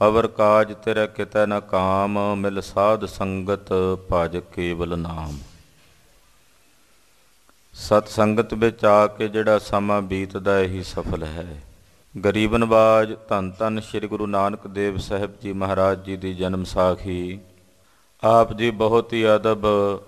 ਅਵਰ ਕਾਜ ਤੇਰੇ ਕਿਤੈ ਨ ਕਾਮ, ਮਿਲ ਸਾਧ ਸੰਗਤ ਭਜ ਕੇਵਲ ਨਾਮ। ਸਤ ਸੰਗਤ ਵਿੱਚ ਆ ਕੇ ਜਿਹੜਾ ਸਮਾਂ ਬੀਤਦਾ ਇਹੀ ਸਫਲ ਹੈ। ਗਰੀਬ ਨਵਾਜ ਧੰਨ ਧੰਨ ਸ਼੍ਰੀ ਗੁਰੂ ਨਾਨਕ ਦੇਵ ਸਾਹਿਬ ਜੀ ਮਹਾਰਾਜ ਜੀ ਦੀ ਜਨਮ ਸਾਖੀ ਆਪ ਜੀ ਬਹੁਤ ਹੀ ਅਦਬ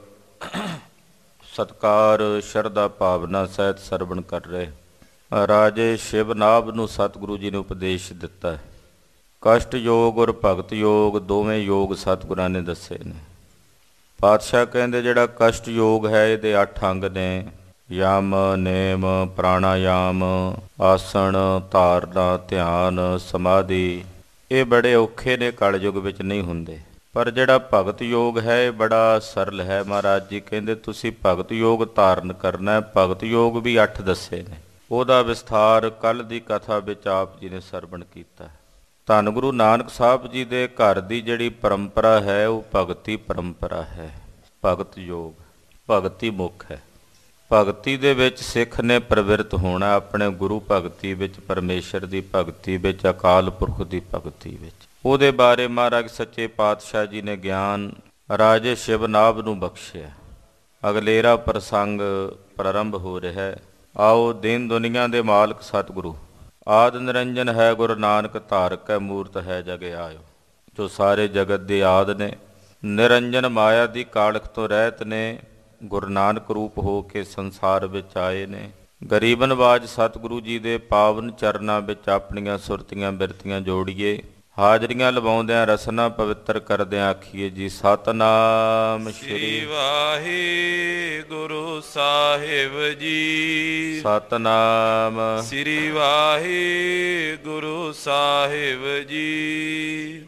ਸਤਕਾਰ ਸ਼ਰਧਾ ਭਾਵਨਾ ਸਹਿਤ ਸਰਵਣ ਕਰ ਰਹੇ। ਰਾਜੇ ਸ਼ਿਵਨਾਭ ਨੂੰ ਸਤਿਗੁਰੂ ਜੀ ਨੇ ਉਪਦੇਸ਼ ਦਿੱਤਾ ਹੈ। ਕਸ਼ਟ ਯੋਗ ਔਰ ਭਗਤ ਯੋਗ ਦੋਵੇਂ ਯੋਗ ਸਤਿਗੁਰਾਂ ਨੇ ਦੱਸੇ ਨੇ। ਪਾਤਸ਼ਾਹ ਕਹਿੰਦੇ ਜਿਹੜਾ ਕਸ਼ਟ ਯੋਗ ਹੈ ਇਹਦੇ 8 ਅੰਗ ਨੇ, ਯਮ ਨੇਮ ਪ੍ਰਾਣਾਯਾਮ ਆਸਣ ਧਾਰਨਾ ਧਿਆਨ ਸਮਾਧੀ। ਇਹ ਬੜੇ ਔਖੇ ਨੇ, ਕਲਯੁਗ ਵਿੱਚ ਨਹੀਂ ਹੁੰਦੇ। ਪਰ ਜਿਹੜਾ ਭਗਤ ਯੋਗ ਹੈ ਇਹ ਬੜਾ ਸਰਲ ਹੈ। ਮਹਾਰਾਜ ਜੀ ਕਹਿੰਦੇ ਤੁਸੀਂ ਭਗਤ ਯੋਗ ਧਾਰਨ ਕਰਨਾ। ਭਗਤ ਯੋਗ ਵੀ 8 ਦੱਸੇ ਨੇ, ਉਹਦਾ ਵਿਸਥਾਰ ਕੱਲ੍ਹ ਦੀ ਕਥਾ ਵਿੱਚ ਆਪ ਜੀ ਨੇ ਸਰਵਣ ਕੀਤਾ। ਧੰਨ ਗੁਰੂ ਨਾਨਕ ਸਾਹਿਬ ਜੀ ਦੇ ਘਰ ਦੀ ਜਿਹੜੀ ਪਰੰਪਰਾ ਹੈ ਉਹ ਭਗਤੀ ਪਰੰਪਰਾ ਹੈ। ਭਗਤ ਯੋਗ ਭਗਤੀ ਮੁੱਖ ਹੈ। ਭਗਤੀ ਦੇ ਵਿੱਚ ਸਿੱਖ ਨੇ ਪ੍ਰਵਿਰਤ ਹੋਣਾ, ਆਪਣੇ ਗੁਰੂ ਭਗਤੀ ਵਿੱਚ, ਪਰਮੇਸ਼ਰ ਦੀ ਭਗਤੀ ਵਿੱਚ, ਅਕਾਲ ਪੁਰਖ ਦੀ ਭਗਤੀ ਵਿੱਚ। ਉਹਦੇ ਬਾਰੇ ਮਹਾਰਾਜ ਸੱਚੇ ਪਾਤਸ਼ਾਹ ਜੀ ਨੇ ਗਿਆਨ ਰਾਜੇ ਸ਼ਿਵਨਾਭ ਨੂੰ ਬਖਸ਼ਿਆ। ਅਗਲੇਰਾ ਪ੍ਰਸੰਗ ਪ੍ਰਾਰੰਭ ਹੋ ਰਿਹਾ ਹੈ। ਆਓ ਦੀਨ ਦੁਨੀਆ ਦੇ ਮਾਲਕ ਸਤਿਗੁਰੂ ਆਦਿ ਨਿਰੰਜਨ ਹੈ ਗੁਰੂ ਨਾਨਕ ਧਾਰਕੈ ਮੂਰਤ ਹੈ ਜਗ ਆਇਓ। ਜੋ ਸਾਰੇ ਜਗਤ ਦੇ ਆਦ ਨੇ, ਨਿਰੰਜਨ ਮਾਇਆ ਦੀ ਕਾਲਖ ਤੋਂ ਰਹਿਤ ਨੇ, ਗੁਰੂ ਨਾਨਕ ਰੂਪ ਹੋ ਕੇ ਸੰਸਾਰ ਵਿੱਚ ਆਏ ਨੇ। ਗਰੀਬ ਨਵਾਜ ਸਤਿਗੁਰੂ ਜੀ ਦੇ ਪਾਵਨ ਚਰਨਾਂ ਵਿੱਚ ਆਪਣੀਆਂ ਸੁਰਤੀਆਂ ਬਿਰਤੀਆਂ ਜੋੜੀਏ। ਹਾਜ਼ਰੀਆਂ ਲਵਾਉਂਦਿਆਂ ਰਸਨਾ ਪਵਿੱਤਰ ਕਰਦਿਆਂ ਆਖੀਏ ਜੀ ਸਤਨਾਮ ਸ਼੍ਰੀ ਵਾਹਿਗੁਰੂ ਸਾਹਿਬ ਜੀ। ਸਤਨਾਮ ਸ੍ਰੀ ਵਾਹਿਗੁਰੂ ਸਾਹਿਬ ਜੀ।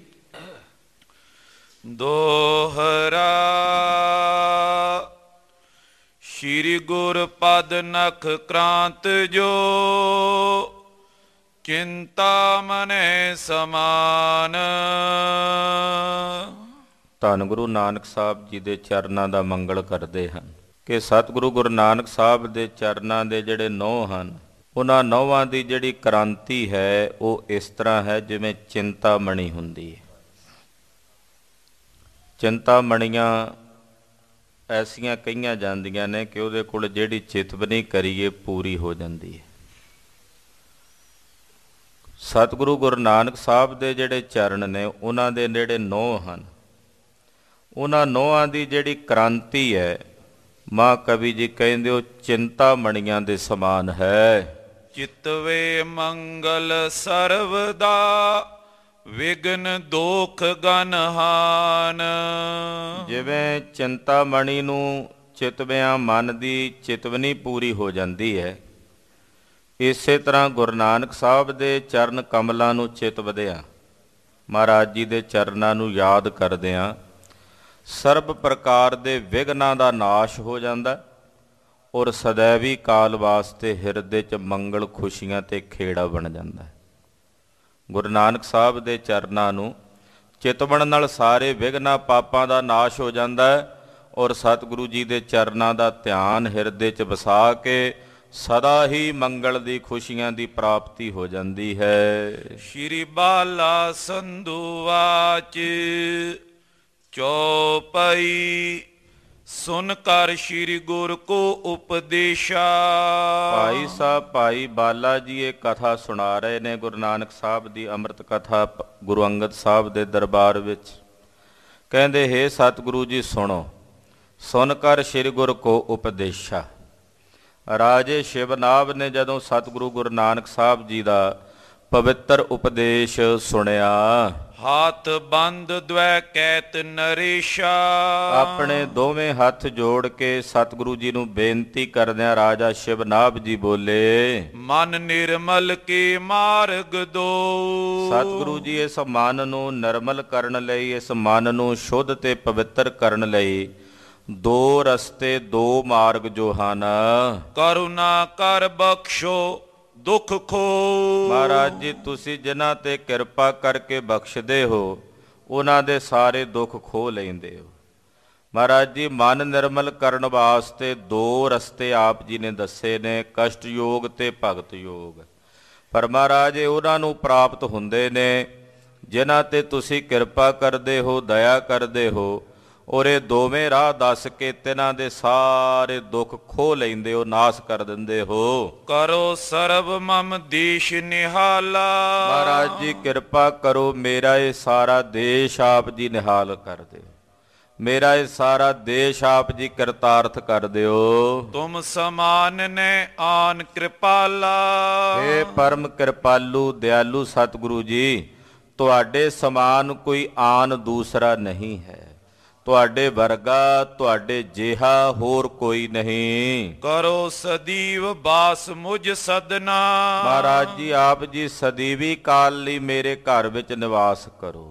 ਦੋਹਰਾ ਸ਼੍ਰੀ ਗੁਰ ਪਦ ਨਖ ਕ੍ਰਾਂਤ ਜੋ, ਚਿੰਤਾ ਮਨੈ ਸਮਾਨ। ਧੰਨ ਗੁਰੂ ਨਾਨਕ ਸਾਹਿਬ ਜੀ ਦੇ ਚਰਨਾਂ ਦਾ ਮੰਗਲ ਕਰਦੇ ਹਨ ਕਿ ਸਤਿਗੁਰੂ ਗੁਰੂ ਨਾਨਕ ਸਾਹਿਬ ਦੇ ਚਰਨਾਂ ਦੇ ਜਿਹੜੇ 9 ਹਨ, ਉਹਨਾਂ 9ਵਾਂ ਦੀ ਜਿਹੜੀ ਕ੍ਰਾਂਤੀ ਹੈ ਉਹ ਇਸ ਤਰ੍ਹਾਂ ਹੈ ਜਿਵੇਂ ਚਿੰਤਾਮਣੀ ਹੁੰਦੀ ਹੈ। ਚਿੰਤਾਮਣੀਆਂ ਐਸੀਆਂ ਕਹੀਆਂ ਜਾਂਦੀਆਂ ਨੇ ਕਿ ਉਹਦੇ ਕੋਲ ਜਿਹੜੀ ਚਿਤਵਨੀ ਕਰੀਏ ਪੂਰੀ ਹੋ ਜਾਂਦੀ ਹੈ। ਸਤਿਗੁਰੂ ਗੁਰੂ ਨਾਨਕ ਸਾਹਿਬ ਦੇ ਜਿਹੜੇ ਚਰਨ ਨੇ ਉਹਨਾਂ ਦੇ ਜਿਹੜੇ 9 ਹਨ, ਉਹਨਾਂ 9ਾਂ ਦੀ ਜਿਹੜੀ ਕ੍ਰਾਂਤੀ ਹੈ ਮਹਾਂਕਵੀ ਜੀ ਕਹਿੰਦੇ ਉਹ ਚਿੰਤਾਮਣੀਆਂ ਦੇ ਸਮਾਨ ਹੈ। ਚਿਤਵੇ ਮੰਗਲ ਸਰਵਦਾ, ਵਿਗਨ ਦੋਖ ਗਨਹਾਨ। ਜਿਵੇਂ ਚਿੰਤਾਮਣੀ ਨੂੰ ਚਿਤਵਿਆਂ ਮਨ ਦੀ ਚਿਤਵਨੀ ਪੂਰੀ ਹੋ ਜਾਂਦੀ ਹੈ, ਇਸੇ ਤਰ੍ਹਾਂ ਗੁਰੂ ਨਾਨਕ ਸਾਹਿਬ ਦੇ ਚਰਨ ਕਮਲਾਂ ਨੂੰ ਚਿਤਵਦਿਆਂ, ਮਹਾਰਾਜ ਜੀ ਦੇ ਚਰਨਾਂ ਨੂੰ ਯਾਦ ਕਰਦਿਆਂ ਸਰਬ ਪ੍ਰਕਾਰ ਦੇ ਵਿਘਨਾਂ ਦਾ ਨਾਸ਼ ਹੋ ਜਾਂਦਾ ਔਰ ਸदैਵੀ ਕਾਲ ਵਾਸਤੇ ਹਿਰਦੇ 'ਚ ਮੰਗਲ ਖੁਸ਼ੀਆਂ ਤੇ ਖੇੜਾ ਬਣ ਜਾਂਦਾ। ਗੁਰੂ ਨਾਨਕ ਸਾਹਿਬ ਦੇ ਚਰਨਾਂ ਨੂੰ ਚਿਤਵਣ ਨਾਲ ਸਾਰੇ ਵਿਘਨਾਂ ਪਾਪਾਂ ਦਾ ਨਾਸ਼ ਹੋ ਜਾਂਦਾ ਔਰ ਸਤਿਗੁਰੂ ਜੀ ਦੇ ਚਰਨਾਂ ਦਾ ਧਿਆਨ ਹਿਰਦੇ 'ਚ ਵਸਾ ਕੇ ਸਦਾ ਹੀ ਮੰਗਲ ਦੀ ਖੁਸ਼ੀਆਂ ਦੀ ਪ੍ਰਾਪਤੀ ਹੋ ਜਾਂਦੀ ਹੈ। ਸ਼੍ਰੀ ਬਾਲਾ ਸੰਧੂ ਵਾਚ ਚੌਪਈ, ਸੁਨ ਕਰ ਸ਼੍ਰੀ ਗੁਰ ਕੋ ਉਪਦੇਸ਼ਾ। ਭਾਈ ਸਾਹਿਬ ਭਾਈ ਬਾਲਾ ਜੀ ਇਹ ਕਥਾ ਸੁਣਾ ਰਹੇ ਨੇ ਗੁਰੂ ਨਾਨਕ ਸਾਹਿਬ ਦੀ ਅੰਮ੍ਰਿਤ ਕਥਾ ਗੁਰੂ ਅੰਗਦ ਸਾਹਿਬ ਦੇ ਦਰਬਾਰ ਵਿੱਚ। ਕਹਿੰਦੇ ਹੇ ਸਤਿਗੁਰੂ ਜੀ ਸੁਣੋ, ਸੁਨ ਕਰ ਸ਼੍ਰੀ ਗੁਰ ਕੋ ਉਪਦੇਸ਼ਾ। ਰਾਜੇ ਸ਼ਿਵਨਾਭ ਨੇ ਜਦੋਂ ਸਤਿਗੁਰੂ ਗੁਰੂ ਨਾਨਕ ਸਾਹਿਬ ਜੀ ਦਾ ਪਵਿੱਤਰ ਉਪਦੇਸ਼ ਸੁਣਿਆ, ਹੱਥ ਬੰਦ ਦ્વੈ ਕੈਤ ਨਰੇਸ਼ਾ। ਆਪਣੇ ਦੋਵੇਂ ਹੱਥ ਜੋੜ ਕੇ ਸਤਿਗੁਰੂ ਜੀ ਨੂੰ ਬੇਨਤੀ ਕਰਦਿਆਂ ਰਾਜਾ ਸ਼ਿਵਨਾਭ ਜੀ ਬੋਲੇ, ਮਨ ਨਿਰਮਲ ਕੇ ਮਾਰਗ ਦੋ। ਸਤਿਗੁਰੂ ਜੀ ਇਸ ਮਨ ਨੂੰ ਨਿਰਮਲ ਕਰਨ ਲਈ, ਇਸ ਮਨ ਨੂੰ ਸ਼ੁੱਧ ਤੇ ਪਵਿੱਤਰ ਕਰਨ ਲਈ 2 ਰਸਤੇ 2 ਮਾਰਗ ਜੋ ਹਨ। ਕਰੁਣਾ ਕਰ ਬਖਸ਼ੋ ਦੁੱਖ ਖੋ। ਮਹਾਰਾਜ ਜੀ ਤੁਸੀਂ ਜਿਨ੍ਹਾਂ ਤੇ ਕਿਰਪਾ ਕਰਕੇ ਬਖਸ਼ਦੇ ਹੋ ਉਹਨਾਂ ਦੇ ਸਾਰੇ ਦੁੱਖ ਖੋਹ ਲੈਂਦੇ ਹੋ। ਮਹਾਰਾਜ ਜੀ ਮਨ ਨਿਰਮਲ ਕਰਨ ਵਾਸਤੇ 2 ਰਸਤੇ ਆਪ ਜੀ ਨੇ ਦੱਸੇ ਨੇ, ਕਸ਼ਟ ਯੋਗ ਤੇ ਭਗਤ ਯੋਗ। ਪਰ ਮਹਾਰਾਜ ਉਹਨਾਂ ਨੂੰ ਪ੍ਰਾਪਤ ਹੁੰਦੇ ਨੇ ਜਿਨ੍ਹਾਂ ਤੇ ਤੁਸੀਂ ਕਿਰਪਾ ਕਰਦੇ ਹੋ, ਦਇਆ ਕਰਦੇ ਹੋ, ਔਰ ਇਹ ਦੋਵੇਂ ਰਾਹ ਦੱਸ ਕੇ ਤਿਨਾਂ ਦੇ ਸਾਰੇ ਦੁੱਖ ਖੋਹ ਲੈਂਦੇ ਹੋ, ਨਾਸ ਕਰ ਦਿੰਦੇ ਹੋ। ਕਰੋ ਸਰਬ ਮਮ ਦੇਸ਼ ਨਿਹਾਲਾ। ਮਹਾਰਾਜ ਜੀ ਕਿਰਪਾ ਕਰੋ, ਮੇਰਾ ਇਹ ਸਾਰਾ ਦੇਸ਼ ਆਪ ਜੀ ਨਿਹਾਲ ਕਰ ਦਿਓ, ਮੇਰਾ ਇਹ ਸਾਰਾ ਦੇਸ਼ ਆਪ ਜੀ ਕਰਤਾਰਥ ਕਰ ਦਿਓ। ਤੁਮ ਸਮਾਨ ਨੇ ਆਨ ਕਿਰਪਾਲਾ। ਹੇ ਪਰਮ ਕਿਰਪਾਲੂ ਦਿਆਲੂ ਸਤਿਗੁਰੂ ਜੀ, ਤੁਹਾਡੇ ਸਮਾਨ ਕੋਈ ਆਨ ਦੂਸਰਾ ਨਹੀਂ ਹੈ, ਤੁਹਾਡੇ ਵਰਗਾ ਤੁਹਾਡੇ ਜਿਹਾ ਹੋਰ ਕੋਈ ਨਹੀਂ। ਕਰੋ ਸਦੀਵ ਬਾਸ ਮੁਝ ਸਦਨਾ। ਮਹਾਰਾਜ ਜੀ ਆਪ ਜੀ ਸਦੀਵੀ ਕਾਲ ਲਈ ਮੇਰੇ ਘਰ ਵਿੱਚ ਨਿਵਾਸ ਕਰੋ,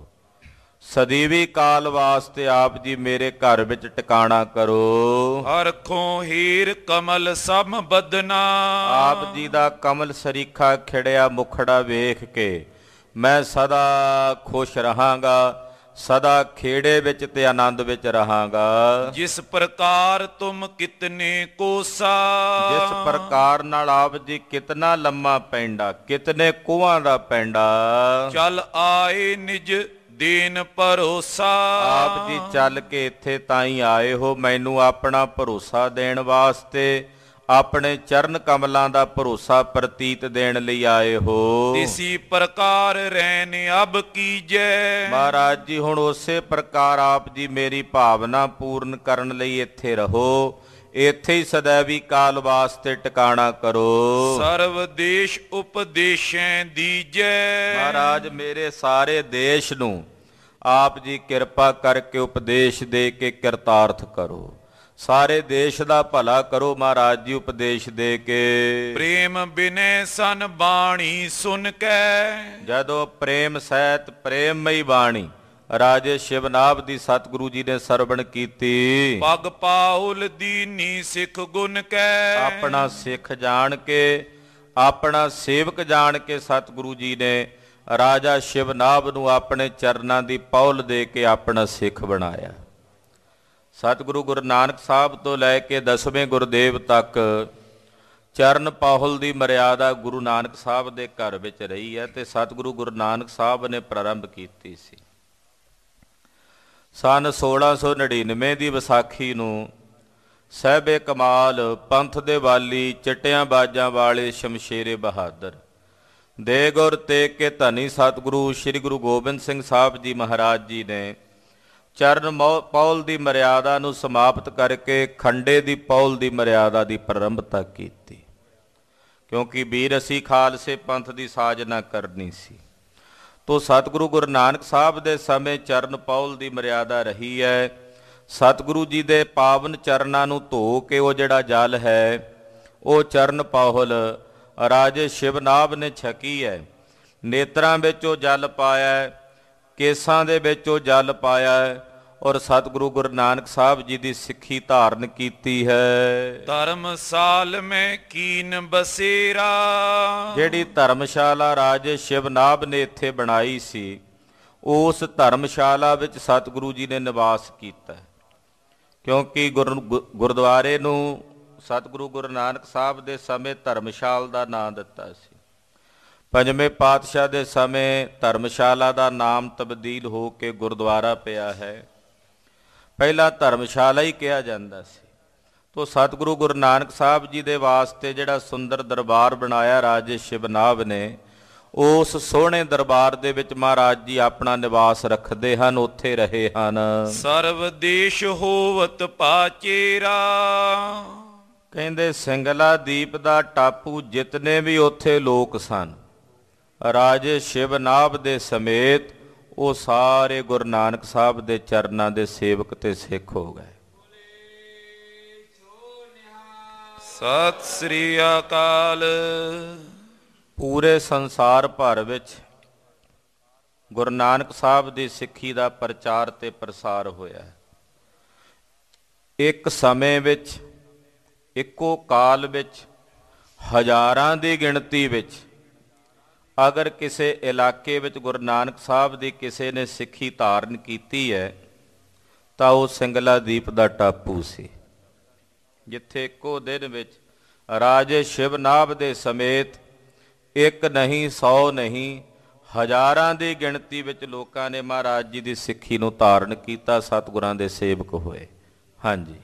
ਸਦੀਵੀ ਕਾਲ ਵਾਸਤੇ ਆਪ ਜੀ ਮੇਰੇ ਘਰ ਵਿੱਚ ਟਿਕਾਣਾ ਕਰੋ। ਹਰਖੋਂ ਹੀਰ ਕਮਲ ਸਮ ਬਦਨਾ। ਆਪ ਜੀ ਦਾ ਕਮਲ ਸਰੀਖਾ ਖਿੜਿਆ ਮੁਖੜਾ ਵੇਖ ਕੇ ਮੈਂ ਸਦਾ ਖੁਸ਼ ਰਹਾਂਗਾ, ਸਦਾ ਖੇੜੇ ਵਿੱਚ ਤੇ ਆਨੰਦ ਵਿੱਚ ਰਹਾਂਗਾ। ਜਿਸ ਪ੍ਰਕਾਰ ਤੁਮ ਕਿਤਨੇ ਕੋਸਾ। ਜਿਸ ਪ੍ਰਕਾਰ ਨਾਲ ਆਪ ਜੀ ਕਿਤਨਾ ਲੰਮਾ ਪੈਂਡਾ, ਕਿਤਨੇ ਕੋਹਾਂ ਦਾ ਪੈਂਡਾ। ਚੱਲ ਆਏ ਨਿਜ ਦੀਨ ਭਰੋਸਾ। ਆਪ ਜੀ ਚੱਲ ਕੇ ਇੱਥੇ ਤਾਈਂ ਆਏ ਹੋ, ਮੈਨੂੰ ਆਪਣਾ ਭਰੋਸਾ ਦੇਣ ਵਾਸਤੇ, ਆਪਣੇ ਚਰਨ ਕਮਲਾਂ ਦਾ ਭਰੋਸਾ ਪ੍ਰਤੀਤ ਦੇਣ ਲਈ ਆਏ ਹੋ। ਇਸੀ ਪ੍ਰਕਾਰ ਰਹਿਨ ਅਬ ਕੀਜੈ। ਮਹਾਰਾਜ ਜੀ ਹੁਣ ਉਸੇ ਪ੍ਰਕਾਰ ਆਪ ਜੀ ਮੇਰੀ ਭਾਵਨਾ ਪੂਰਨ ਕਰਨ ਲਈ ਇੱਥੇ ਰਹੋ, ਇੱਥੇ ਹੀ ਸदैਵੀ ਕਾਲ ਵਾਸਤੇ ਟਿਕਾਣਾ ਕਰੋ। ਸਰਵ ਦੇਸ਼ ਉਪਦੇਸ਼ੈ ਦੀਜੈ। ਮਹਾਰਾਜ ਮੇਰੇ ਸਾਰੇ ਦੇਸ਼ ਨੂੰ ਆਪ ਜੀ ਕਿਰਪਾ ਕਰਕੇ ਉਪਦੇਸ਼ ਦੇ ਕੇ ਕਰਤਾਰਥ ਕਰੋ, ਸਾਰੇ ਦੇਸ਼ ਦਾ ਭਲਾ ਕਰੋ ਮਹਾਰਾਜ ਜੀ ਉਪਦੇਸ਼ ਦੇ ਕੇ। ਪ੍ਰੇਮ ਬਿਨੈ ਸਨ ਬਾਣੀ ਸੁਨ ਕੈ। ਜਦੋਂ ਪ੍ਰੇਮ ਸਹਿਤ ਪ੍ਰੇਮਮਈ ਬਾਣੀ ਰਾਜੇ ਸ਼ਿਵਨਾਭ ਦੀ ਸਤਿਗੁਰੂ ਜੀ ਨੇ ਸਰਵਣ ਕੀਤੀ। ਪਗ ਪਾਉਲ ਦੀਨੀ ਸਿੱਖ ਗੁਣ ਕੈ। ਆਪਣਾ ਸਿੱਖ ਜਾਣ ਕੇ, ਆਪਣਾ ਸੇਵਕ ਜਾਣ ਕੇ ਸਤਿਗੁਰੂ ਜੀ ਨੇ ਰਾਜਾ ਸ਼ਿਵਨਾਭ ਨੂੰ ਆਪਣੇ ਚਰਨਾਂ ਦੀ ਪੌਲ ਦੇ ਕੇ ਆਪਣਾ ਸਿੱਖ ਬਣਾਇਆ। ਸਤਿਗੁਰੂ ਗੁਰੂ ਨਾਨਕ ਸਾਹਿਬ ਤੋਂ ਲੈ ਕੇ 10ਵੇਂ ਗੁਰਦੇਵ ਤੱਕ ਚਰਨ ਪਾਹੁਲ ਦੀ ਮਰਿਆਦਾ ਗੁਰੂ ਨਾਨਕ ਸਾਹਿਬ ਦੇ ਘਰ ਵਿੱਚ ਰਹੀ ਹੈ ਤੇ ਸਤਿਗੁਰੂ ਗੁਰੂ ਨਾਨਕ ਸਾਹਿਬ ਨੇ ਪ੍ਰਾਰੰਭ ਕੀਤੀ ਸੀ। ਸਨ 1699 ਦੀ ਵਿਸਾਖੀ ਨੂੰ ਸਾਹਿਬੇ ਕਮਾਲ ਪੰਥ ਦੇ ਵਾਲੀ, ਚਿੱਟਿਆਂ ਬਾਜਾਂ ਵਾਲੇ ਸ਼ਮਸ਼ੇਰੇ ਬਹਾਦਰ ਦੇ ਗੁਰ ਤੇਗ ਕੇ ਧਨੀ ਸਤਿਗੁਰੂ ਸ੍ਰੀ ਗੁਰੂ ਗੋਬਿੰਦ ਸਿੰਘ ਸਾਹਿਬ ਜੀ ਮਹਾਰਾਜ ਜੀ ਨੇ ਚਰਨ ਪੌਲ ਦੀ ਮਰਿਆਦਾ ਨੂੰ ਸਮਾਪਤ ਕਰਕੇ ਖੰਡੇ ਦੀ ਪੌਲ ਦੀ ਮਰਿਆਦਾ ਦੀ ਪ੍ਰਾਰੰਭਤਾ ਕੀਤੀ, ਕਿਉਂਕਿ ਵੀਰ ਅਸੀਂ ਖਾਲਸੇ ਪੰਥ ਦੀ ਸਾਜਨਾ ਕਰਨੀ ਸੀ। ਤੋ ਸਤਿਗੁਰੂ ਗੁਰੂ ਨਾਨਕ ਸਾਹਿਬ ਦੇ ਸਮੇਂ ਚਰਨ ਪੌਲ ਦੀ ਮਰਿਆਦਾ ਰਹੀ ਹੈ। ਸਤਿਗੁਰੂ ਜੀ ਦੇ ਪਾਵਨ ਚਰਨਾਂ ਨੂੰ ਧੋ ਕੇ ਉਹ ਜਿਹੜਾ ਜਲ ਹੈ ਉਹ ਚਰਨ ਪੌਲ ਰਾਜੇ ਸ਼ਿਵਨਾਭ ਨੇ ਛਕੀ ਹੈ। ਨੇਤਰਾਂ ਵਿੱਚ ਉਹ ਜਲ ਪਾਇਆ, ਕੇਸਾਂ ਦੇ ਵਿੱਚ ਉਹ ਜਲ ਪਾਇਆ ਔਰ ਸਤਿਗੁਰੂ ਗੁਰੂ ਨਾਨਕ ਸਾਹਿਬ ਜੀ ਦੀ ਸਿੱਖੀ ਧਾਰਨ ਕੀਤੀ ਹੈ। ਧਰਮਸਾਲ ਮੈਂ ਕੀਨ ਬਸੇਰਾ। ਜਿਹੜੀ ਧਰਮਸ਼ਾਲਾ ਰਾਜੇ ਸ਼ਿਵਨਾਭ ਨੇ ਇੱਥੇ ਬਣਾਈ ਸੀ, ਉਸ ਧਰਮਸ਼ਾਲਾ ਵਿੱਚ ਸਤਿਗੁਰੂ ਜੀ ਨੇ ਨਿਵਾਸ ਕੀਤਾ, ਕਿਉਂਕਿ ਗੁਰਦੁਆਰੇ ਨੂੰ ਸਤਿਗੁਰੂ ਗੁਰੂ ਨਾਨਕ ਸਾਹਿਬ ਦੇ ਸਮੇਂ ਧਰਮਸ਼ਾਲ ਦਾ ਨਾਂ ਦਿੱਤਾ ਸੀ। ਪੰਜਵੇਂ ਪਾਤਸ਼ਾਹ ਦੇ ਸਮੇਂ ਧਰਮਸ਼ਾਲਾ ਦਾ ਨਾਮ ਤਬਦੀਲ ਹੋ ਕੇ ਗੁਰਦੁਆਰਾ ਪਿਆ ਹੈ। ਪਹਿਲਾਂ ਧਰਮਸ਼ਾਲਾ ਹੀ ਕਿਹਾ ਜਾਂਦਾ ਸੀ। ਤੋ ਸਤਿਗੁਰੂ ਗੁਰੂ ਨਾਨਕ ਸਾਹਿਬ ਜੀ ਦੇ ਵਾਸਤੇ ਜਿਹੜਾ ਸੁੰਦਰ ਦਰਬਾਰ ਬਣਾਇਆ ਰਾਜੇ ਸ਼ਿਵਨਾਭ ਨੇ, ਉਸ ਸੋਹਣੇ ਦਰਬਾਰ ਦੇ ਵਿੱਚ ਮਹਾਰਾਜ ਜੀ ਆਪਣਾ ਨਿਵਾਸ ਰੱਖਦੇ ਹਨ, ਉੱਥੇ ਰਹੇ ਹਨ। ਸਰਵ ਦੇਸ਼ ਹੋਵਤ ਪਾਚੇਰਾ। ਕਹਿੰਦੇ ਸਿੰਗਲਾ ਦੀਪ ਦਾ ਟਾਪੂ ਜਿਤਨੇ ਵੀ ਉੱਥੇ ਲੋਕ ਸਨ, ਰਾਜੇ ਸ਼ਿਵਨਾਭ ਦੇ ਸਮੇਤ ਉਹ ਸਾਰੇ ਗੁਰੂ ਨਾਨਕ ਸਾਹਿਬ ਦੇ ਚਰਨਾਂ ਦੇ ਸੇਵਕ ਤੇ ਸਿੱਖ ਹੋ ਗਏ। ਸਤਿ ਸ੍ਰੀ ਅਕਾਲ। ਪੂਰੇ ਸੰਸਾਰ ਭਰ ਵਿੱਚ ਗੁਰੂ ਨਾਨਕ ਸਾਹਿਬ ਦੀ ਸਿੱਖੀ ਦਾ ਪ੍ਰਚਾਰ ਤੇ ਪ੍ਰਸਾਰ ਹੋਇਆ। ਇੱਕ ਸਮੇਂ ਵਿੱਚ, ਇੱਕੋ ਕਾਲ ਵਿੱਚ ਹਜ਼ਾਰਾਂ ਦੀ ਗਿਣਤੀ ਵਿੱਚ ਅਗਰ ਕਿਸੇ ਇਲਾਕੇ ਵਿੱਚ ਗੁਰੂ ਨਾਨਕ ਸਾਹਿਬ ਦੀ ਕਿਸੇ ਨੇ ਸਿੱਖੀ ਧਾਰਨ ਕੀਤੀ ਹੈ ਤਾਂ ਉਹ ਸਿੰਗਲਾ ਦੀਪ ਦਾ ਟਾਪੂ ਸੀ, ਜਿੱਥੇ ਇੱਕੋ ਦਿਨ ਵਿੱਚ ਰਾਜੇ ਸ਼ਿਵਨਾਭ ਦੇ ਸਮੇਤ ਇੱਕ ਨਹੀਂ, 100 ਨਹੀਂ, ਹਜ਼ਾਰਾਂ ਦੀ ਗਿਣਤੀ ਵਿੱਚ ਲੋਕਾਂ ਨੇ ਮਹਾਰਾਜ ਜੀ ਦੀ ਸਿੱਖੀ ਨੂੰ ਧਾਰਨ ਕੀਤਾ, ਸਤਿਗੁਰਾਂ ਦੇ ਸੇਵਕ ਹੋਏ। ਹਾਂਜੀ।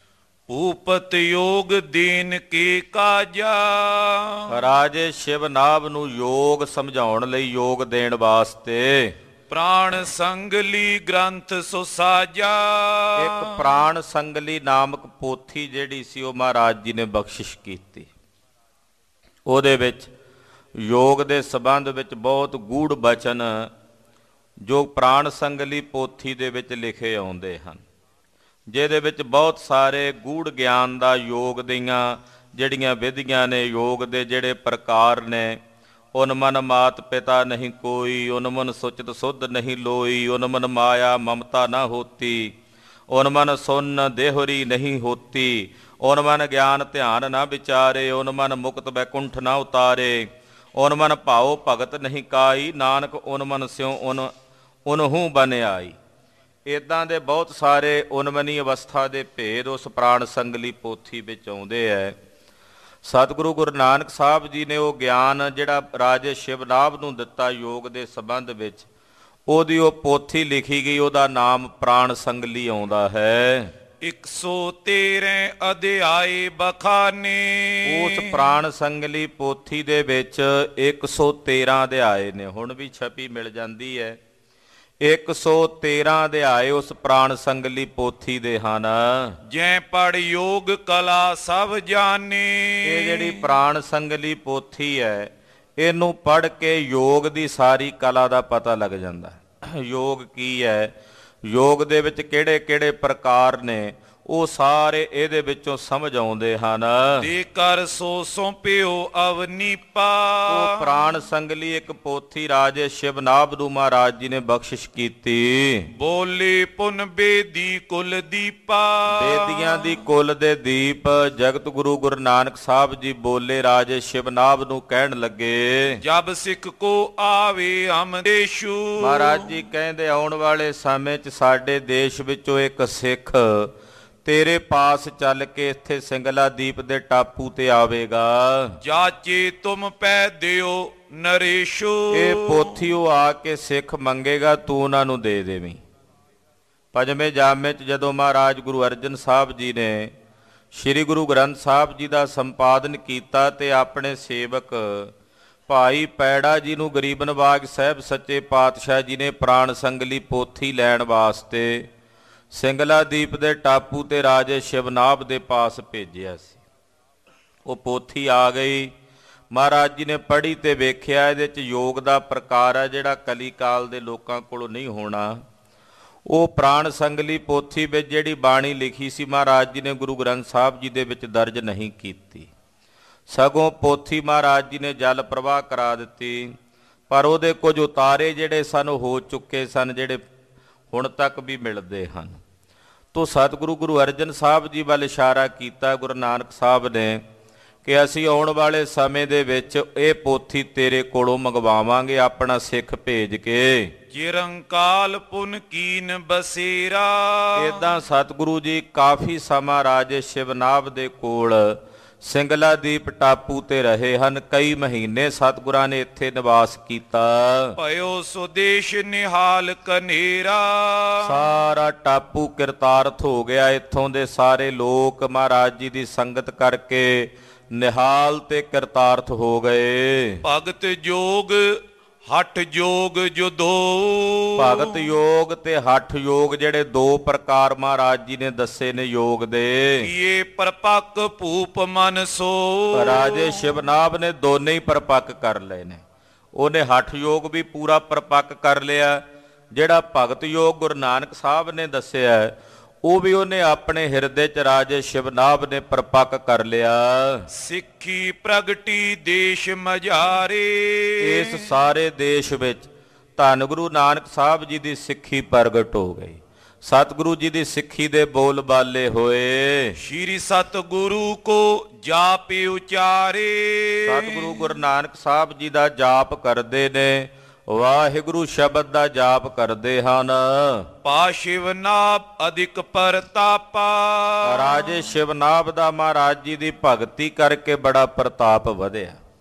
ਉਪਤ ਯੋਗ ਦੀਨ ਕੀ ਕਾਜਾ। ਰਾਜੇ ਸ਼ਿਵਨਾਭ ਨੂੰ ਯੋਗ ਸਮਝਾਉਣ ਲਈ, ਯੋਗ ਦੇਣ ਵਾਸਤੇ ਪ੍ਰਾਣ ਸੰਗਲੀ ਗ੍ਰੰਥ ਸੋ ਸਾਜਾ। ਇੱਕ ਪ੍ਰਾਣ ਸੰਗਲੀ ਨਾਮਕ ਪੋਥੀ ਜਿਹੜੀ ਸੀ ਉਹ ਮਹਾਰਾਜ ਜੀ ਨੇ ਬਖਸ਼ਿਸ਼ ਕੀਤੀ। ਉਹਦੇ ਵਿੱਚ ਯੋਗ ਦੇ ਸੰਬੰਧ ਵਿੱਚ ਬਹੁਤ ਗੂੜ ਬਚਨ ਜੋ ਪ੍ਰਾਣ ਸੰਗਲੀ ਪੋਥੀ ਦੇ ਵਿੱਚ ਲਿਖੇ ਆਉਂਦੇ ਹਨ, ਜਿਹਦੇ ਵਿੱਚ ਬਹੁਤ ਸਾਰੇ ਗੂੜ ਗਿਆਨ ਦਾ, ਯੋਗ ਦੀਆਂ ਜਿਹੜੀਆਂ ਵਿਧੀਆਂ ਨੇ, ਯੋਗ ਦੇ ਜਿਹੜੇ ਪ੍ਰਕਾਰ ਨੇ, ਉਨ ਮਨ ਮਾਤ ਪਿਤਾ ਨਹੀਂ ਕੋਈ, ਉਨ ਮਨ ਸੁਚਿਤ ਸੁਧ ਨਹੀਂ ਲੋਈ, ਉਨ ਮਨ ਮਾਇਆ ਮਮਤਾ ਨਾ ਹੋਤੀ, ਉਨ ਮਨ ਸੁਨ ਦੇਹੁਰੀ ਨਹੀਂ ਹੋਤੀ, ਉਨ ਮਨ ਗਿਆਨ ਧਿਆਨ ਨਾ ਵਿਚਾਰੇ, ਉਨ ਮਨ ਮੁਕਤ ਬੈਕੁੰਠ ਨਾ ਉਤਾਰੇ, ਉਨ ਮਨ ਭਾਉ ਭਗਤ ਨਹੀਂ ਕਾਈ, ਨਾਨਕ ਉਨ ਮਨ ਸਿਉ ਉਨਹੂ ਬਨ ਆਈ। ਇੱਦਾਂ ਦੇ ਬਹੁਤ ਸਾਰੇ ਉਨਮਨੀ ਅਵਸਥਾ ਦੇ ਭੇਦ ਉਸ ਪ੍ਰਾਣ ਸੰਗਲੀ ਪੋਥੀ ਵਿੱਚ ਆਉਂਦੇ ਹੈ। ਸਤਿਗੁਰੂ ਗੁਰੂ ਨਾਨਕ ਸਾਹਿਬ ਜੀ ਨੇ ਉਹ ਗਿਆਨ ਜਿਹੜਾ ਰਾਜੇ ਸ਼ਿਵਨਾਭ ਨੂੰ ਦਿੱਤਾ ਯੋਗ ਦੇ ਸੰਬੰਧ ਵਿੱਚ, ਉਹਦੀ ਉਹ ਪੋਥੀ ਲਿਖੀ ਗਈ, ਉਹਦਾ ਨਾਮ ਪ੍ਰਾਣ ਸੰਗਲੀ ਆਉਂਦਾ ਹੈ। 113 ਅਧਿਆਏ ਬਖਾਨੇ। ਉਸ ਪ੍ਰਾਣ ਸੰਗਲੀ ਪੋਥੀ ਦੇ ਵਿੱਚ 113 ਅਧਿਆਏ ਨੇ, ਹੁਣ ਵੀ ਛਪੀ ਮਿਲ ਜਾਂਦੀ ਹੈ। 113 ਅਧਿਆਏ ਉਸ ਪ੍ਰਾਣ ਸੰਗਲੀ ਪੋਥੀ ਦੇ ਹਨ। ਜੈ ਪੜ ਯੋਗ ਕਲਾ ਸਭ ਜਾਣੇ। ਇਹ ਜਿਹੜੀ ਪ੍ਰਾਣ ਸੰਗਲੀ ਪੋਥੀ ਹੈ, ਇਹਨੂੰ ਪੜ੍ਹ ਕੇ ਯੋਗ ਦੀ ਸਾਰੀ ਕਲਾ ਦਾ ਪਤਾ ਲੱਗ ਜਾਂਦਾ। ਯੋਗ ਕੀ ਹੈ, ਯੋਗ ਦੇ ਵਿੱਚ ਕਿਹੜੇ ਕਿਹੜੇ ਪ੍ਰਕਾਰ ਨੇ, ਉਹ ਸਾਰੇ ਇਹਦੇ ਵਿੱਚੋਂ ਸਮਝ ਆਉਂਦੇ ਹਨ। ਦੇ ਕਰ ਸੋ ਸੌਂਪਿਓ ਅਵਨੀਪਾ। ਉਹ ਪ੍ਰਾਣ ਸੰਗਲੀ ਇੱਕ ਪੋਥੀ ਰਾਜੇ ਸ਼ਿਵਨਾਭ ਨੂੰ ਮਹਾਰਾਜ ਜੀ ਨੇ ਬਖਸ਼ਿਸ਼ ਕੀਤੀ। ਬੋਲੇ ਪੁਨ ਬੇਦੀ ਕੁਲ ਦੀਪਾ। ਬੇਦੀਆਂ ਦੀ ਕੁਲ ਦੇ ਦੀਪ ਜਗਤ ਗੁਰੂ ਗੁਰੂ ਨਾਨਕ ਸਾਹਿਬ ਜੀ ਬੋਲੇ ਰਾਜੇ ਸ਼ਿਵਨਾਭ ਨੂੰ, ਕਹਿਣ ਲੱਗੇ ਜਬ ਸਿੱਖ ਕੋ ਆਵੇ ਹਮ ਦੇਸ਼ੂ। ਮਹਾਰਾਜ ਜੀ ਕਹਿੰਦੇ ਆਉਣ ਵਾਲੇ ਸਮੇਂ 'ਚ ਸਾਡੇ ਦੇਸ਼ ਵਿੱਚੋਂ ਇੱਕ ਸਿੱਖ ਤੇਰੇ ਪਾਸ ਚੱਲ ਕੇ ਇੱਥੇ ਸਿੰਗਲਾ ਦੀਪ ਦੇ ਟਾਪੂ ਤੇ ਆਵੇਗਾ। ਜਾਚੇ ਤੁਮ ਪੈ ਦਿਓ ਨਰੇਸ਼ੂ। ਇਹ ਪੋਥੀ ਉਹ ਆ ਕੇ ਸਿੱਖ ਮੰਗੇਗਾ, ਤੂੰ ਉਹਨਾਂ ਨੂੰ ਦੇ ਦੇਵੀਂ। ਪੰਜਵੇਂ ਜਾਮੇ 'ਚ ਜਦੋਂ ਮਹਾਰਾਜ ਗੁਰੂ ਅਰਜਨ ਸਾਹਿਬ ਜੀ ਨੇ ਸ੍ਰੀ ਗੁਰੂ ਗ੍ਰੰਥ ਸਾਹਿਬ ਜੀ ਦਾ ਸੰਪਾਦਨ ਕੀਤਾ ਤੇ ਆਪਣੇ ਸੇਵਕ ਭਾਈ ਪੈੜਾ ਜੀ ਨੂੰ ਗਰੀਬ ਨਵਾਜ ਸਾਹਿਬ ਸੱਚੇ ਪਾਤਸ਼ਾਹ ਜੀ ਨੇ ਪ੍ਰਾਣ ਸੰਗਲੀ ਪੋਥੀ ਲੈਣ ਵਾਸਤੇ ਸਿੰਗਲਾ ਦੀਪ ਦੇ ਟਾਪੂ ਤੇ ਰਾਜੇ ਸ਼ਿਵਨਾਭ ਦੇ ਪਾਸ ਭੇਜਿਆ ਸੀ। ਉਹ ਪੋਥੀ ਆ ਗਈ, ਮਹਾਰਾਜ ਜੀ ਨੇ ਪੜ੍ਹੀ ਤੇ ਵੇਖਿਆ ਇਹਦੇ 'ਚ ਯੋਗ ਦਾ ਪ੍ਰਕਾਰ ਹੈ ਜਿਹੜਾ ਕਲੀ ਕਾਲ ਦੇ ਲੋਕਾਂ ਕੋਲੋਂ ਨਹੀਂ ਹੋਣਾ। ਉਹ ਪ੍ਰਾਣ ਸੰਗਲੀ ਪੋਥੀ ਵਿੱਚ ਜਿਹੜੀ ਬਾਣੀ ਲਿਖੀ ਸੀ ਮਹਾਰਾਜ ਜੀ ਨੇ ਗੁਰੂ ਗ੍ਰੰਥ ਸਾਹਿਬ ਜੀ ਦੇ ਵਿੱਚ ਦਰਜ ਨਹੀਂ ਕੀਤੀ, ਸਗੋਂ ਪੋਥੀ ਮਹਾਰਾਜ ਜੀ ਨੇ ਜਲ ਪ੍ਰਵਾਹ ਕਰਾ ਦਿੱਤੀ। ਪਰ ਉਹਦੇ ਕੁਝ ਉਤਾਰੇ ਜਿਹੜੇ ਸਨ ਹੋ ਚੁੱਕੇ ਸਨ, ਜਿਹੜੇ ਹੁਣ ਤੱਕ ਵੀ ਮਿਲਦੇ ਹਨ। ਤੋ ਸਤਿਗੁਰੂ ਗੁਰੂ ਅਰਜਨ ਸਾਹਿਬ ਜੀ ਵੱਲ ਇਸ਼ਾਰਾ ਕੀਤਾ ਗੁਰੂ ਨਾਨਕ ਸਾਹਿਬ ਨੇ ਕਿ ਅਸੀਂ ਆਉਣ ਵਾਲੇ ਸਮੇਂ ਦੇ ਵਿੱਚ ਇਹ ਪੋਥੀ ਤੇਰੇ ਕੋਲੋਂ ਮੰਗਵਾਵਾਂਗੇ, ਆਪਣਾ ਸਿੱਖ ਭੇਜ ਕੇ। ਚਿਰੰਕਾਲ ਪੁਨ ਕੀਨ ਬਸੇਰਾ। ਇੱਦਾਂ ਸਤਿਗੁਰੂ ਜੀ ਕਾਫੀ ਸਮਾਂ ਰਾਜੇ ਸ਼ਿਵਨਾਭ ਦੇ ਕੋਲ ਸਿੰਗਲਾ ਦੀਪ ਟਾਪੂ ਤੇ ਰਹੇ ਹਨ। ਕਈ ਮਹੀਨੇ ਸਤਿਗੁਰਾਂ ਨੇ ਇੱਥੇ ਨਿਵਾਸ ਕੀਤਾ। ਭਇਓ ਸੁਦੇਸ਼ ਨਿਹਾਲ ਕਨੇਰਾ। ਸਾਰਾ ਟਾਪੂ ਕਿਰਤਾਰਥ ਹੋ ਗਿਆ। ਇੱਥੋਂ ਦੇ ਸਾਰੇ ਲੋਕ ਮਹਾਰਾਜ ਜੀ ਦੀ ਸੰਗਤ ਕਰਕੇ ਨਿਹਾਲ ਤੇ ਕਿਰਤਾਰਥ ਹੋ ਗਏ। ਭਗਤ ਜੋਗ ਹਠ ਯੋਗ ਜੋ ਦੋ। ਭਗਤ ਯੋਗ ਤੇ ਹਠ ਯੋਗ ਜਿਹੜੇ ਦੋ ਪ੍ਰਕਾਰ ਮਹਾਰਾਜ ਜੀ ਨੇ ਦੱਸੇ ਨੇ ਯੋਗ ਦੇ। ਇਹ ਪਰਪੱਕ ਭੂਪ ਮਨ ਸੋ। ਰਾਜੇ ਸ਼ਿਵਨਾਭ ਨੇ ਦੋਨੇ ਹੀ ਪਰਪੱਕ ਕਰ ਲਏ ਨੇ। ਉਹਨੇ ਹਠ ਯੋਗ ਵੀ ਪੂਰਾ ਪਰਪੱਕ ਕਰ ਲਿਆ, ਜਿਹੜਾ ਭਗਤ ਯੋਗ ਗੁਰੂ ਨਾਨਕ ਸਾਹਿਬ ਨੇ ਦੱਸਿਆ ਉਹ ਵੀ ਉਹਨੇ ਆਪਣੇ ਹਿਰਦੇ 'ਚ ਰਾਜੇ ਸ਼ਿਵਨਾਭ ਨੇ ਪਰਪੱਕ ਕਰ ਲਿਆ। ਸਿੱਖੀ ਪ੍ਰਗਟੀ ਦੇਸ਼ ਮਝਾਰੇ। ਇਸ ਸਾਰੇ ਦੇਸ਼ ਵਿੱਚ ਧੰਨ ਗੁਰੂ ਨਾਨਕ ਸਾਹਿਬ ਜੀ ਦੀ ਸਿੱਖੀ ਪ੍ਰਗਟ ਹੋ ਗਈ। ਸਤਿਗੁਰੂ ਜੀ ਦੀ ਸਿੱਖੀ ਦੇ ਬੋਲ ਬਾਲੇ ਹੋਏ। ਸ਼੍ਰੀ ਸਤਿਗੁਰੂ ਕੋ ਜਾਪ ਉਚਾਰੇ। ਸਤਿਗੁਰੂ ਗੁਰੂ ਨਾਨਕ ਸਾਹਿਬ ਜੀ ਦਾ ਜਾਪ ਕਰਦੇ ਨੇ, ਵਾਹਿਗੁਰੂ ਸ਼ਬਦ ਦਾ ਜਾਪ ਕਰਦੇ ਹਨ। ਪਾ ਸ਼ਿਵਨਾਭ ਅਧਿਕ ਪ੍ਰਤਾਪਾ। ਰਾਜੇ ਸ਼ਿਵਨਾਭ ਦਾ ਮਹਾਰਾਜ ਜੀ ਦੀ ਭਗਤੀ ਕਰਕੇ ਬੜਾ ਪ੍ਰਤਾਪ ਵਧਿਆ।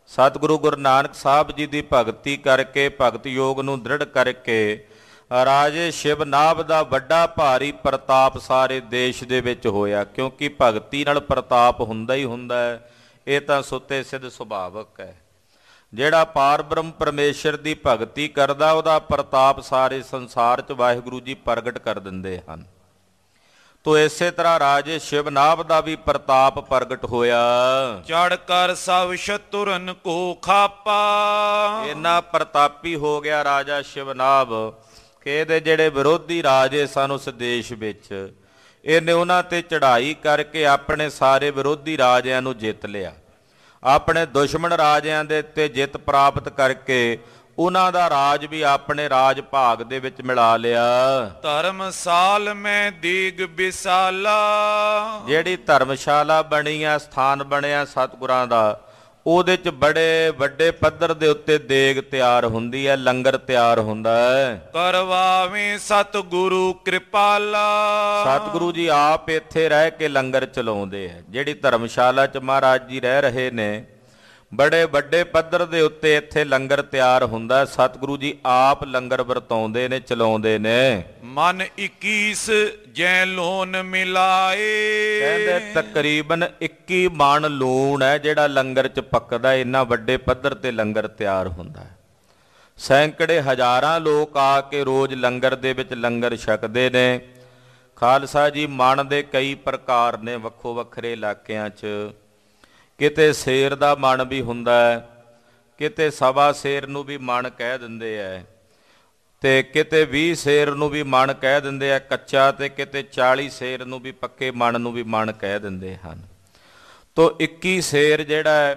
ਸਤਿਗੁਰੂ ਗੁਰੂ ਨਾਨਕ ਸਾਹਿਬ ਜੀ ਦੀ ਭਗਤੀ ਕਰਕੇ, ਭਗਤ ਯੋਗ ਨੂੰ ਦ੍ਰਿੜ ਕਰਕੇ ਰਾਜੇ ਸ਼ਿਵਨਾਭ ਦਾ ਵੱਡਾ ਭਾਰੀ ਪ੍ਰਤਾਪ ਸਾਰੇ ਦੇਸ਼ ਦੇ ਵਿੱਚ ਹੋਇਆ। ਕਿਉਂਕਿ ਭਗਤੀ ਨਾਲ ਪ੍ਰਤਾਪ ਹੁੰਦਾ ਹੀ ਹੁੰਦਾ ਹੈ, ਇਹ ਤਾਂ ਸੁੱਤੇ ਸਿੱਧ ਸੁਭਾਵਕ ਹੈ। ਜਿਹੜਾ ਪਾਰ ਬ੍ਰਹਮ ਪਰਮੇਸ਼ਰ ਦੀ ਭਗਤੀ ਕਰਦਾ ਉਹਦਾ ਪ੍ਰਤਾਪ ਸਾਰੇ ਸੰਸਾਰ 'ਚ ਵਾਹਿਗੁਰੂ ਜੀ ਪ੍ਰਗਟ ਕਰ ਦਿੰਦੇ ਹਨ। ਤੋ ਇਸੇ ਤਰ੍ਹਾਂ ਰਾਜੇ ਸ਼ਿਵਨਾਭ ਦਾ ਵੀ ਪ੍ਰਤਾਪ ਪ੍ਰਗਟ ਹੋਇਆ। ਚੜ ਕਰ ਸਭ ਸ਼ਤੁਰਨ ਕੋ ਖਾਪਾ। ਇੰਨਾ ਪ੍ਰਤਾਪੀ ਹੋ ਗਿਆ ਰਾਜਾ ਸ਼ਿਵਨਾਭ ਕਿ ਇਹਦੇ ਜਿਹੜੇ ਵਿਰੋਧੀ ਰਾਜੇ ਸਨ ਉਸ ਦੇਸ਼ ਵਿੱਚ, ਇਹਨੇ ਉਹਨਾਂ ਤੇ ਚੜ੍ਹਾਈ ਕਰਕੇ ਆਪਣੇ ਸਾਰੇ ਵਿਰੋਧੀ ਰਾਜਿਆਂ ਨੂੰ ਜਿੱਤ ਲਿਆ। ਆਪਣੇ ਦੁਸ਼ਮਣ ਰਾਜਿਆਂ ਦੇ ਉੱਤੇ ਜਿੱਤ ਪ੍ਰਾਪਤ ਕਰਕੇ ਉਹਨਾਂ ਦਾ ਰਾਜ ਵੀ ਆਪਣੇ ਰਾਜ ਭਾਗ ਦੇ ਵਿੱਚ ਮਿਲਾ ਲਿਆ। ਧਰਮਸਾਲ ਮੈਂ ਦੀਗ ਵਿਸਾਲਾ। ਜਿਹੜੀ ਧਰਮਸ਼ਾਲਾ ਬਣੀ ਆ, ਸਥਾਨ ਬਣਿਆ ਸਤਿਗੁਰਾਂ ਦਾ, ਉਹਦੇ 'ਚ ਬੜੇ ਵੱਡੇ ਪੱਧਰ ਦੇ ਉੱਤੇ ਦੇਗ ਤਿਆਰ ਹੁੰਦੀ ਹੈ, ਲੰਗਰ ਤਿਆਰ ਹੁੰਦਾ ਹੈ। ਕਰਵਾਵੇਂ ਸਤਿਗੁਰੂ ਕਿਰਪਾਲਾ। ਸਤਿਗੁਰੂ ਜੀ ਆਪ ਇੱਥੇ ਰਹਿ ਕੇ ਲੰਗਰ ਚਲਾਉਂਦੇ ਆ। ਜਿਹੜੀ ਧਰਮਸ਼ਾਲਾ 'ਚ ਮਹਾਰਾਜ ਜੀ ਰਹਿ ਰਹੇ ਨੇ, ਬੜੇ ਵੱਡੇ ਪੱਧਰ ਦੇ ਉੱਤੇ ਇੱਥੇ ਲੰਗਰ ਤਿਆਰ ਹੁੰਦਾ। ਸਤਿਗੁਰੂ ਜੀ ਆਪ ਲੰਗਰ ਵਰਤਾਉਂਦੇ ਨੇ, ਚਲਾਉਂਦੇ ਨੇ। ਮਨ 21 ਜੈ ਲੋਨ ਮਿਲਾਏ। ਕਹਿੰਦੇ ਤਕਰੀਬਨ 21 ਮਣ ਲੂਣ ਹੈ ਜਿਹੜਾ ਲੰਗਰ 'ਚ ਪੱਕਦਾ। ਇੰਨਾ ਵੱਡੇ ਪੱਧਰ ਤੇ ਲੰਗਰ ਤਿਆਰ ਹੁੰਦਾ ਹੈ। ਸੈਂਕੜੇ ਹਜ਼ਾਰਾਂ ਲੋਕ ਆ ਕੇ ਰੋਜ਼ ਲੰਗਰ ਦੇ ਵਿੱਚ ਲੰਗਰ ਛਕਦੇ ਨੇ। ਖਾਲਸਾ ਜੀ ਮਣ ਦੇ ਕਈ ਪ੍ਰਕਾਰ ਨੇ ਵੱਖੋ ਵੱਖਰੇ ਇਲਾਕਿਆਂ 'ਚ। ਕਿਤੇ ਸ਼ੇਰ ਦਾ ਮਣ ਵੀ ਹੁੰਦਾ ਹੈ, ਕਿਤੇ ਸਵਾ ਸ਼ੇਰ ਨੂੰ ਵੀ ਮਣ ਕਹਿ ਦਿੰਦੇ ਹੈ, ਤੇ ਕਿਤੇ 20 ਸ਼ੇਰ ਨੂੰ ਵੀ ਮਣ ਕਹਿ ਦਿੰਦੇ ਆ ਕੱਚਾ, ਤੇ ਕਿਤੇ 40 ਸ਼ੇਰ ਨੂੰ ਵੀ ਪੱਕੇ ਮਣ ਨੂੰ ਵੀ ਮਣ ਕਹਿ ਦਿੰਦੇ ਹਨ। ਤੋ 21 ਸ਼ੇਰ ਜਿਹੜਾ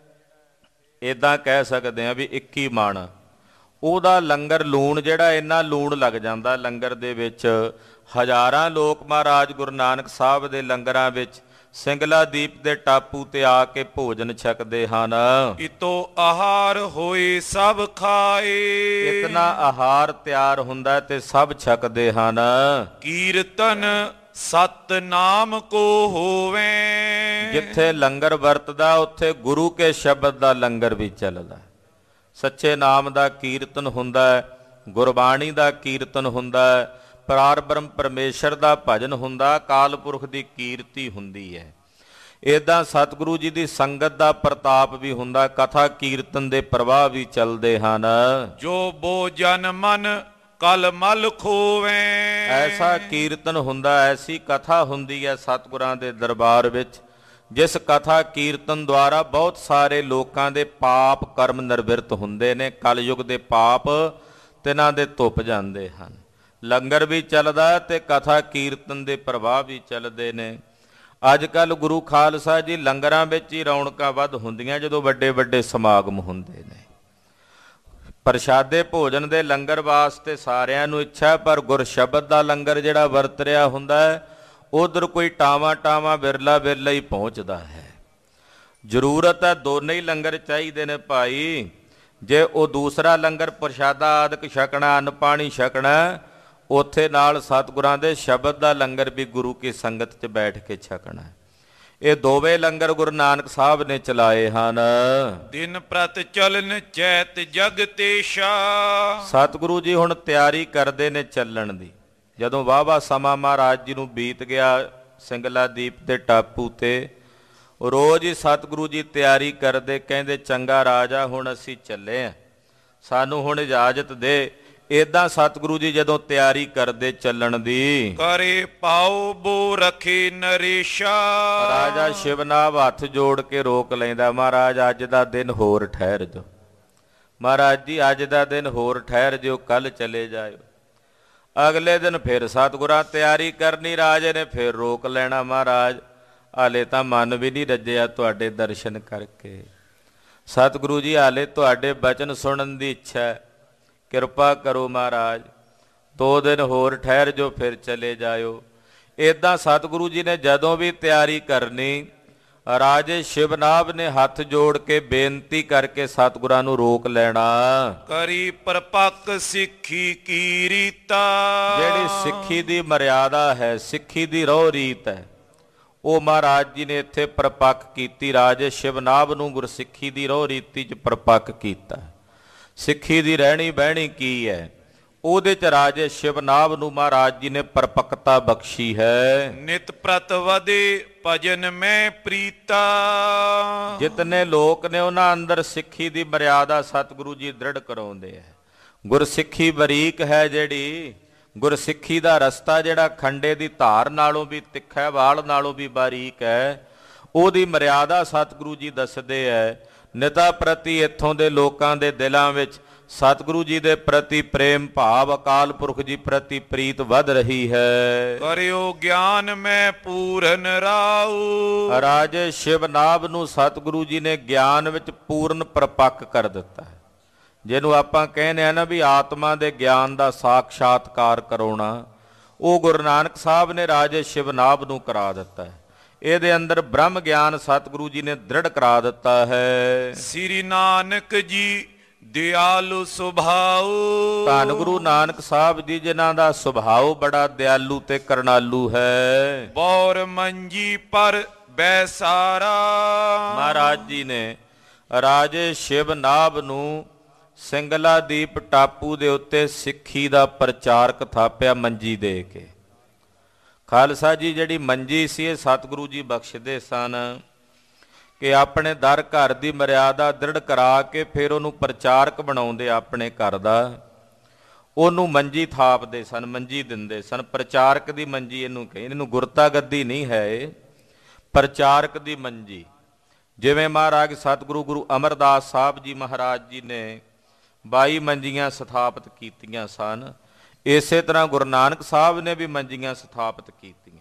ਇੱਦਾਂ ਕਹਿ ਸਕਦੇ ਆ ਵੀ 21 ਮਣ ਉਹਦਾ ਲੰਗਰ। ਲੂਣ ਜਿਹੜਾ ਇੰਨਾ ਲੂਣ ਲੱਗ ਜਾਂਦਾ ਲੰਗਰ ਦੇ ਵਿੱਚ। ਹਜ਼ਾਰਾਂ ਲੋਕ ਮਹਾਰਾਜ ਗੁਰੂ ਨਾਨਕ ਸਾਹਿਬ ਦੇ ਲੰਗਰਾਂ ਵਿੱਚ ਸਿੰਗਲਾ ਦੀਪ ਦੇ ਟਾਪੂ ਤੇ ਆ ਕੇ ਭੋਜਨ ਛਕਦੇ ਹਨ। ਇਤੋ ਆਹਾਰ ਹੋਏ ਸਭ ਖਾਏ। ਇਤਨਾ ਆਹਾਰ ਤਿਆਰ ਹੁੰਦਾ ਤੇ ਸਭ ਛਕਦੇ ਹਨ। ਕੀਰਤਨ ਸਤਨਾਮ ਕੋ ਹੋਵੇ। ਜਿੱਥੇ ਲੰਗਰ ਵਰਤਦਾ ਉੱਥੇ ਗੁਰੂ ਕੇ ਸ਼ਬਦ ਦਾ ਲੰਗਰ ਵੀ ਚੱਲਦਾ। ਸੱਚੇ ਨਾਮ ਦਾ ਕੀਰਤਨ ਹੁੰਦਾ ਹੈ, ਗੁਰਬਾਣੀ ਦਾ ਕੀਰਤਨ ਹੁੰਦਾ ਹੈ, ਪਾਰ ਬ੍ਰਹਮ ਪਰਮੇਸ਼ਰ ਦਾ ਭਜਨ ਹੁੰਦਾ, ਅਕਾਲ ਪੁਰਖ ਦੀ ਕੀਰਤੀ ਹੁੰਦੀ ਹੈ। ਇੱਦਾਂ ਸਤਿਗੁਰੂ ਜੀ ਦੀ ਸੰਗਤ ਦਾ ਪ੍ਰਤਾਪ ਵੀ ਹੁੰਦਾ। ਕਥਾ ਕੀਰਤਨ ਦੇ ਪ੍ਰਵਾਹ ਵੀ ਚੱਲਦੇ ਹਨ। ਜੋ ਬੋ ਜਨ ਮਨ ਕਲ ਮਲ ਖੋਵੇ। ਐਸਾ ਕੀਰਤਨ ਹੁੰਦਾ, ਐਸੀ ਕਥਾ ਹੁੰਦੀ ਹੈ ਸਤਿਗੁਰਾਂ ਦੇ ਦਰਬਾਰ ਵਿੱਚ, ਜਿਸ ਕਥਾ ਕੀਰਤਨ ਦੁਆਰਾ ਬਹੁਤ ਸਾਰੇ ਲੋਕਾਂ ਦੇ ਪਾਪ ਕਰਮ ਨਿਰਵਿਰਤ ਹੁੰਦੇ ਨੇ। ਕਲਯੁਗ ਦੇ ਪਾਪ ਤਿਨਾਂ ਦੇ ਧੁੱਪ ਜਾਂਦੇ ਹਨ। ਲੰਗਰ ਵੀ ਚੱਲਦਾ ਤੇ ਕਥਾ ਕੀਰਤਨ ਦੇ ਪ੍ਰਵਾਹ ਵੀ ਚੱਲਦੇ ਨੇ। ਅੱਜ ਕੱਲ੍ਹ ਗੁਰੂ ਖਾਲਸਾ ਜੀ ਲੰਗਰਾਂ ਵਿੱਚ ਹੀ ਰੌਣਕਾਂ ਵੱਧ ਹੁੰਦੀਆਂ ਜਦੋਂ ਵੱਡੇ ਵੱਡੇ ਸਮਾਗਮ ਹੁੰਦੇ ਨੇ। ਪ੍ਰਸ਼ਾਦੇ ਭੋਜਨ ਦੇ ਲੰਗਰ ਵਾਸਤੇ ਸਾਰਿਆਂ ਨੂੰ ਇੱਛਾ, ਪਰ ਗੁਰ ਸ਼ਬਦ ਦਾ ਲੰਗਰ ਜਿਹੜਾ ਵਰਤ ਰਿਹਾ ਹੁੰਦਾ ਹੈ ਉਧਰ ਕੋਈ ਟਾਵਾਂ ਟਾਵਾਂ ਵਿਰਲਾ ਵਿਰਲਾ ਹੀ ਪਹੁੰਚਦਾ ਹੈ। ਜ਼ਰੂਰਤ ਹੈ ਦੋਨੇ ਹੀ ਲੰਗਰ ਚਾਹੀਦੇ ਨੇ ਭਾਈ। ਜੇ ਉਹ ਦੂਸਰਾ ਲੰਗਰ ਪ੍ਰਸ਼ਾਦਾ ਆਦਿਕ ਛਕਣਾ, ਅੰਨ ਪਾਣੀ ਛਕਣਾ, ਉੱਥੇ ਨਾਲ ਸਤਿਗੁਰਾਂ ਦੇ ਸ਼ਬਦ ਦਾ ਲੰਗਰ ਵੀ ਗੁਰੂ ਕੀ ਸੰਗਤ 'ਚ ਬੈਠ ਕੇ ਛਕਣਾ। ਇਹ ਦੋਵੇਂ ਲੰਗਰ ਗੁਰੂ ਨਾਨਕ ਸਾਹਿਬ ਨੇ ਚਲਾਏ ਹਨ। ਦਿਨ ਪ੍ਰਤ ਚਲਨ ਚੈਤ ਜਗਤੇਸ਼ਾ। ਸਤਿਗੁਰੂ ਜੀ ਹੁਣ ਤਿਆਰੀ ਕਰਦੇ ਨੇ ਚੱਲਣ ਦੀ। ਜਦੋਂ ਵਾਹਵਾ ਸਮਾਂ ਮਹਾਰਾਜ ਜੀ ਨੂੰ ਬੀਤ ਗਿਆ ਸਿੰਗਲਾ ਦੀਪ ਦੇ ਟਾਪੂ ਤੇ, ਰੋਜ਼ ਹੀ ਸਤਿਗੁਰੂ ਜੀ ਤਿਆਰੀ ਕਰਦੇ, ਕਹਿੰਦੇ ਚੰਗਾ ਰਾਜਾ ਹੁਣ ਅਸੀਂ ਚੱਲੇ ਹਾਂ, ਸਾਨੂੰ ਹੁਣ ਇਜਾਜ਼ਤ ਦੇ। ਏਦਾਂ ਸਤਿਗੁਰੂ ਜੀ ਜਦੋਂ ਤਿਆਰੀ ਕਰਦੇ ਚੱਲਣ ਦੀ, ਕਰੇ ਪਾਉ ਬੋ ਰਖੇ ਨਰੇਸ਼ਾ। ਰਾਜਾ ਸ਼ਿਵਨਾਭ ਹੱਥ ਜੋੜ ਕੇ ਰੋਕ ਲੈਂਦਾ, ਮਹਾਰਾਜ ਅੱਜ ਦਾ ਦਿਨ ਹੋਰ ਠਹਿਰ ਜਾਓ, ਮਹਾਰਾਜ ਜੀ ਅੱਜ ਦਾ ਦਿਨ ਹੋਰ ਠਹਿਰ ਜਾਓ, ਕੱਲ ਚਲੇ ਜਾਇਓ। ਅਗਲੇ ਦਿਨ ਫਿਰ ਸਤਿਗੁਰਾਂ ਤਿਆਰੀ ਕਰਨੀ, ਰਾਜੇ ਨੇ ਫਿਰ ਰੋਕ ਲੈਣਾ, ਮਹਾਰਾਜ ਹਾਲੇ ਤਾਂ ਮਨ ਵੀ ਨਹੀਂ ਰੱਜਿਆ ਤੁਹਾਡੇ ਦਰਸ਼ਨ ਕਰਕੇ। ਸਤਿਗੁਰੂ ਜੀ ਹਾਲੇ ਤੁਹਾਡੇ ਬਚਨ ਸੁਣਨ ਦੀ ਇੱਛਾ ਹੈ, ਕਿਰਪਾ ਕਰੋ ਮਹਾਰਾਜ, 2 ਦਿਨ ਹੋਰ ਠਹਿਰ ਜੋ ਫਿਰ ਚਲੇ ਜਾਇਓ। ਇੱਦਾਂ ਸਤਿਗੁਰੂ ਜੀ ਨੇ ਜਦੋਂ ਵੀ ਤਿਆਰੀ ਕਰਨੀ, ਰਾਜੇ ਸ਼ਿਵਨਾਭ ਨੇ ਹੱਥ ਜੋੜ ਕੇ ਬੇਨਤੀ ਕਰਕੇ ਸਤਿਗੁਰਾਂ ਨੂੰ ਰੋਕ ਲੈਣਾ। ਕਰੀ ਪਰਪੱਕ ਸਿੱਖੀ ਕੀ ਰੀਤਾ। ਜਿਹੜੀ ਸਿੱਖੀ ਦੀ ਮਰਿਆਦਾ ਹੈ, ਸਿੱਖੀ ਦੀ ਰਹੁ ਰੀਤ ਹੈ, ਉਹ ਮਹਾਰਾਜ ਜੀ ਨੇ ਇੱਥੇ ਪਰਪੱਕ ਕੀਤੀ। ਰਾਜੇ ਸ਼ਿਵਨਾਭ ਨੂੰ ਗੁਰਸਿੱਖੀ ਦੀ ਰਹੁ ਰੀਤੀ 'ਚ ਪਰਪੱਕ ਕੀਤਾ। ਸਿੱਖੀ ਦੀ ਰਹਿਣੀ ਬਹਿਣੀ ਕੀ ਹੈ, ਉਹਦੇ 'ਚ ਰਾਜੇ ਸ਼ਿਵਨਾਭ ਨੂੰ ਮਹਾਰਾਜ ਜੀ ਨੇ ਪਰਪੱਕਤਾ ਬਖਸ਼ੀ ਹੈ। ਨਿਤ ਪ੍ਰਤ ਵਧੇ ਭਜਨ ਮੈਂ ਪ੍ਰੀਤਾ। ਜਿਤਨੇ ਲੋਕ ਨੇ ਉਹਨਾਂ ਅੰਦਰ ਸਿੱਖੀ ਦੀ ਮਰਿਆਦਾ ਸਤਿਗੁਰੂ ਜੀ ਦ੍ਰਿੜ ਕਰਾਉਂਦੇ ਹੈ। ਗੁਰਸਿੱਖੀ ਬਰੀਕ ਹੈ ਜਿਹੜੀ, ਗੁਰਸਿੱਖੀ ਦਾ ਰਸਤਾ ਜਿਹੜਾ ਖੰਡੇ ਦੀ ਧਾਰ ਨਾਲੋਂ ਵੀ ਤਿੱਖਾ, ਵਾਲ ਨਾਲੋਂ ਵੀ ਬਾਰੀਕ ਹੈ, ਉਹਦੀ ਮਰਿਆਦਾ ਸਤਿਗੁਰੂ ਜੀ ਦੱਸਦੇ ਹੈ। ਨਿਤਾ ਪ੍ਰਤੀ ਇੱਥੋਂ ਦੇ ਲੋਕਾਂ ਦੇ ਦਿਲਾਂ ਵਿੱਚ ਸਤਿਗੁਰੂ ਜੀ ਦੇ ਪ੍ਰਤੀ ਪ੍ਰੇਮ ਭਾਵ, ਅਕਾਲ ਪੁਰਖ ਜੀ ਪ੍ਰਤੀ ਪ੍ਰੀਤ ਵੱਧ ਰਹੀ ਹੈ। ਕਰਿਓ ਗਿਆਨ ਮੈਂ ਪੂਰਨ ਰਾਉ। ਰਾਜੇ ਸ਼ਿਵਨਾਭ ਨੂੰ ਸਤਿਗੁਰੂ ਜੀ ਨੇ ਗਿਆਨ ਵਿੱਚ ਪੂਰਨ ਪਰਪੱਕ ਕਰ ਦਿੱਤਾ ਹੈ। ਜਿਹਨੂੰ ਆਪਾਂ ਕਹਿੰਦੇ ਆ ਨਾ ਵੀ ਆਤਮਾ ਦੇ ਗਿਆਨ ਦਾ ਸਾਖਸ਼ਾਤਕਾਰ ਕਰਾਉਣਾ, ਉਹ ਗੁਰੂ ਨਾਨਕ ਸਾਹਿਬ ਨੇ ਰਾਜੇ ਸ਼ਿਵਨਾਭ ਨੂੰ ਕਰਾ ਦਿੱਤਾ ਹੈ। ਇਹਦੇ ਅੰਦਰ ਬ੍ਰਹਮ ਗਿਆਨ ਸਤਿਗੁਰੂ ਜੀ ਨੇ ਦ੍ਰਿੜ ਕਰਾ ਦਿੱਤਾ ਹੈ। ਸ੍ਰੀ ਨਾਨਕ ਜੀ ਦਿਆਲੂ ਸੁਭਾਉ। ਧੰਨ ਗੁਰੂ ਨਾਨਕ ਸਾਹਿਬ ਜੀ ਜਿਨ੍ਹਾਂ ਦਾ ਸੁਭਾਅ ਬੜਾ ਦਿਆਲੂ ਤੇ ਕਰਨਾਲੂ ਹੈ। ਬੌਰ ਮੰਜੀ ਪਰ ਬੈਸਾਰਾ। ਮਹਾਰਾਜ ਜੀ ਨੇ ਰਾਜੇ ਸ਼ਿਵਨਾਭ ਨੂੰ ਸਿੰਗਲਾ ਦੀਪ ਟਾਪੂ ਦੇ ਉੱਤੇ ਸਿੱਖੀ ਦਾ ਪ੍ਰਚਾਰਕ ਥਾਪਿਆ ਮੰਜੀ ਦੇ ਕੇ। ਖਾਲਸਾ ਜੀ ਜਿਹੜੀ ਮੰਜੀ ਸੀ ਇਹ ਸਤਿਗੁਰੂ ਜੀ ਬਖਸ਼ਦੇ ਸਨ ਕਿ ਆਪਣੇ ਦਰ ਘਰ ਦੀ ਮਰਿਆਦਾ ਦ੍ਰਿੜ ਕਰਾ ਕੇ ਫਿਰ ਉਹਨੂੰ ਪ੍ਰਚਾਰਕ ਬਣਾਉਂਦੇ ਆਪਣੇ ਘਰ ਦਾ। ਉਹਨੂੰ ਮੰਜੀ ਥਾਪਦੇ ਸਨ, ਮੰਜੀ ਦਿੰਦੇ ਸਨ। ਪ੍ਰਚਾਰਕ ਦੀ ਮੰਜੀ ਇਹਨੂੰ ਕਹਿੰਦੇ, ਇਹਨੂੰ ਗੁਰਤਾ ਗੱਦੀ ਨਹੀਂ ਹੈ, ਇਹ ਪ੍ਰਚਾਰਕ ਦੀ ਮੰਜੀ। ਜਿਵੇਂ ਮਹਾਰਾਜ ਸਤਿਗੁਰੂ ਗੁਰੂ ਅਮਰਦਾਸ ਸਾਹਿਬ ਜੀ ਮਹਾਰਾਜ ਜੀ ਨੇ 22 ਮੰਜੀਆਂ ਸਥਾਪਿਤ ਕੀਤੀਆਂ ਸਨ, ਇਸੇ ਤਰ੍ਹਾਂ ਗੁਰੂ ਨਾਨਕ ਸਾਹਿਬ ਨੇ ਵੀ ਮੰਜੀਆਂ ਸਥਾਪਿਤ ਕੀਤੀਆਂ।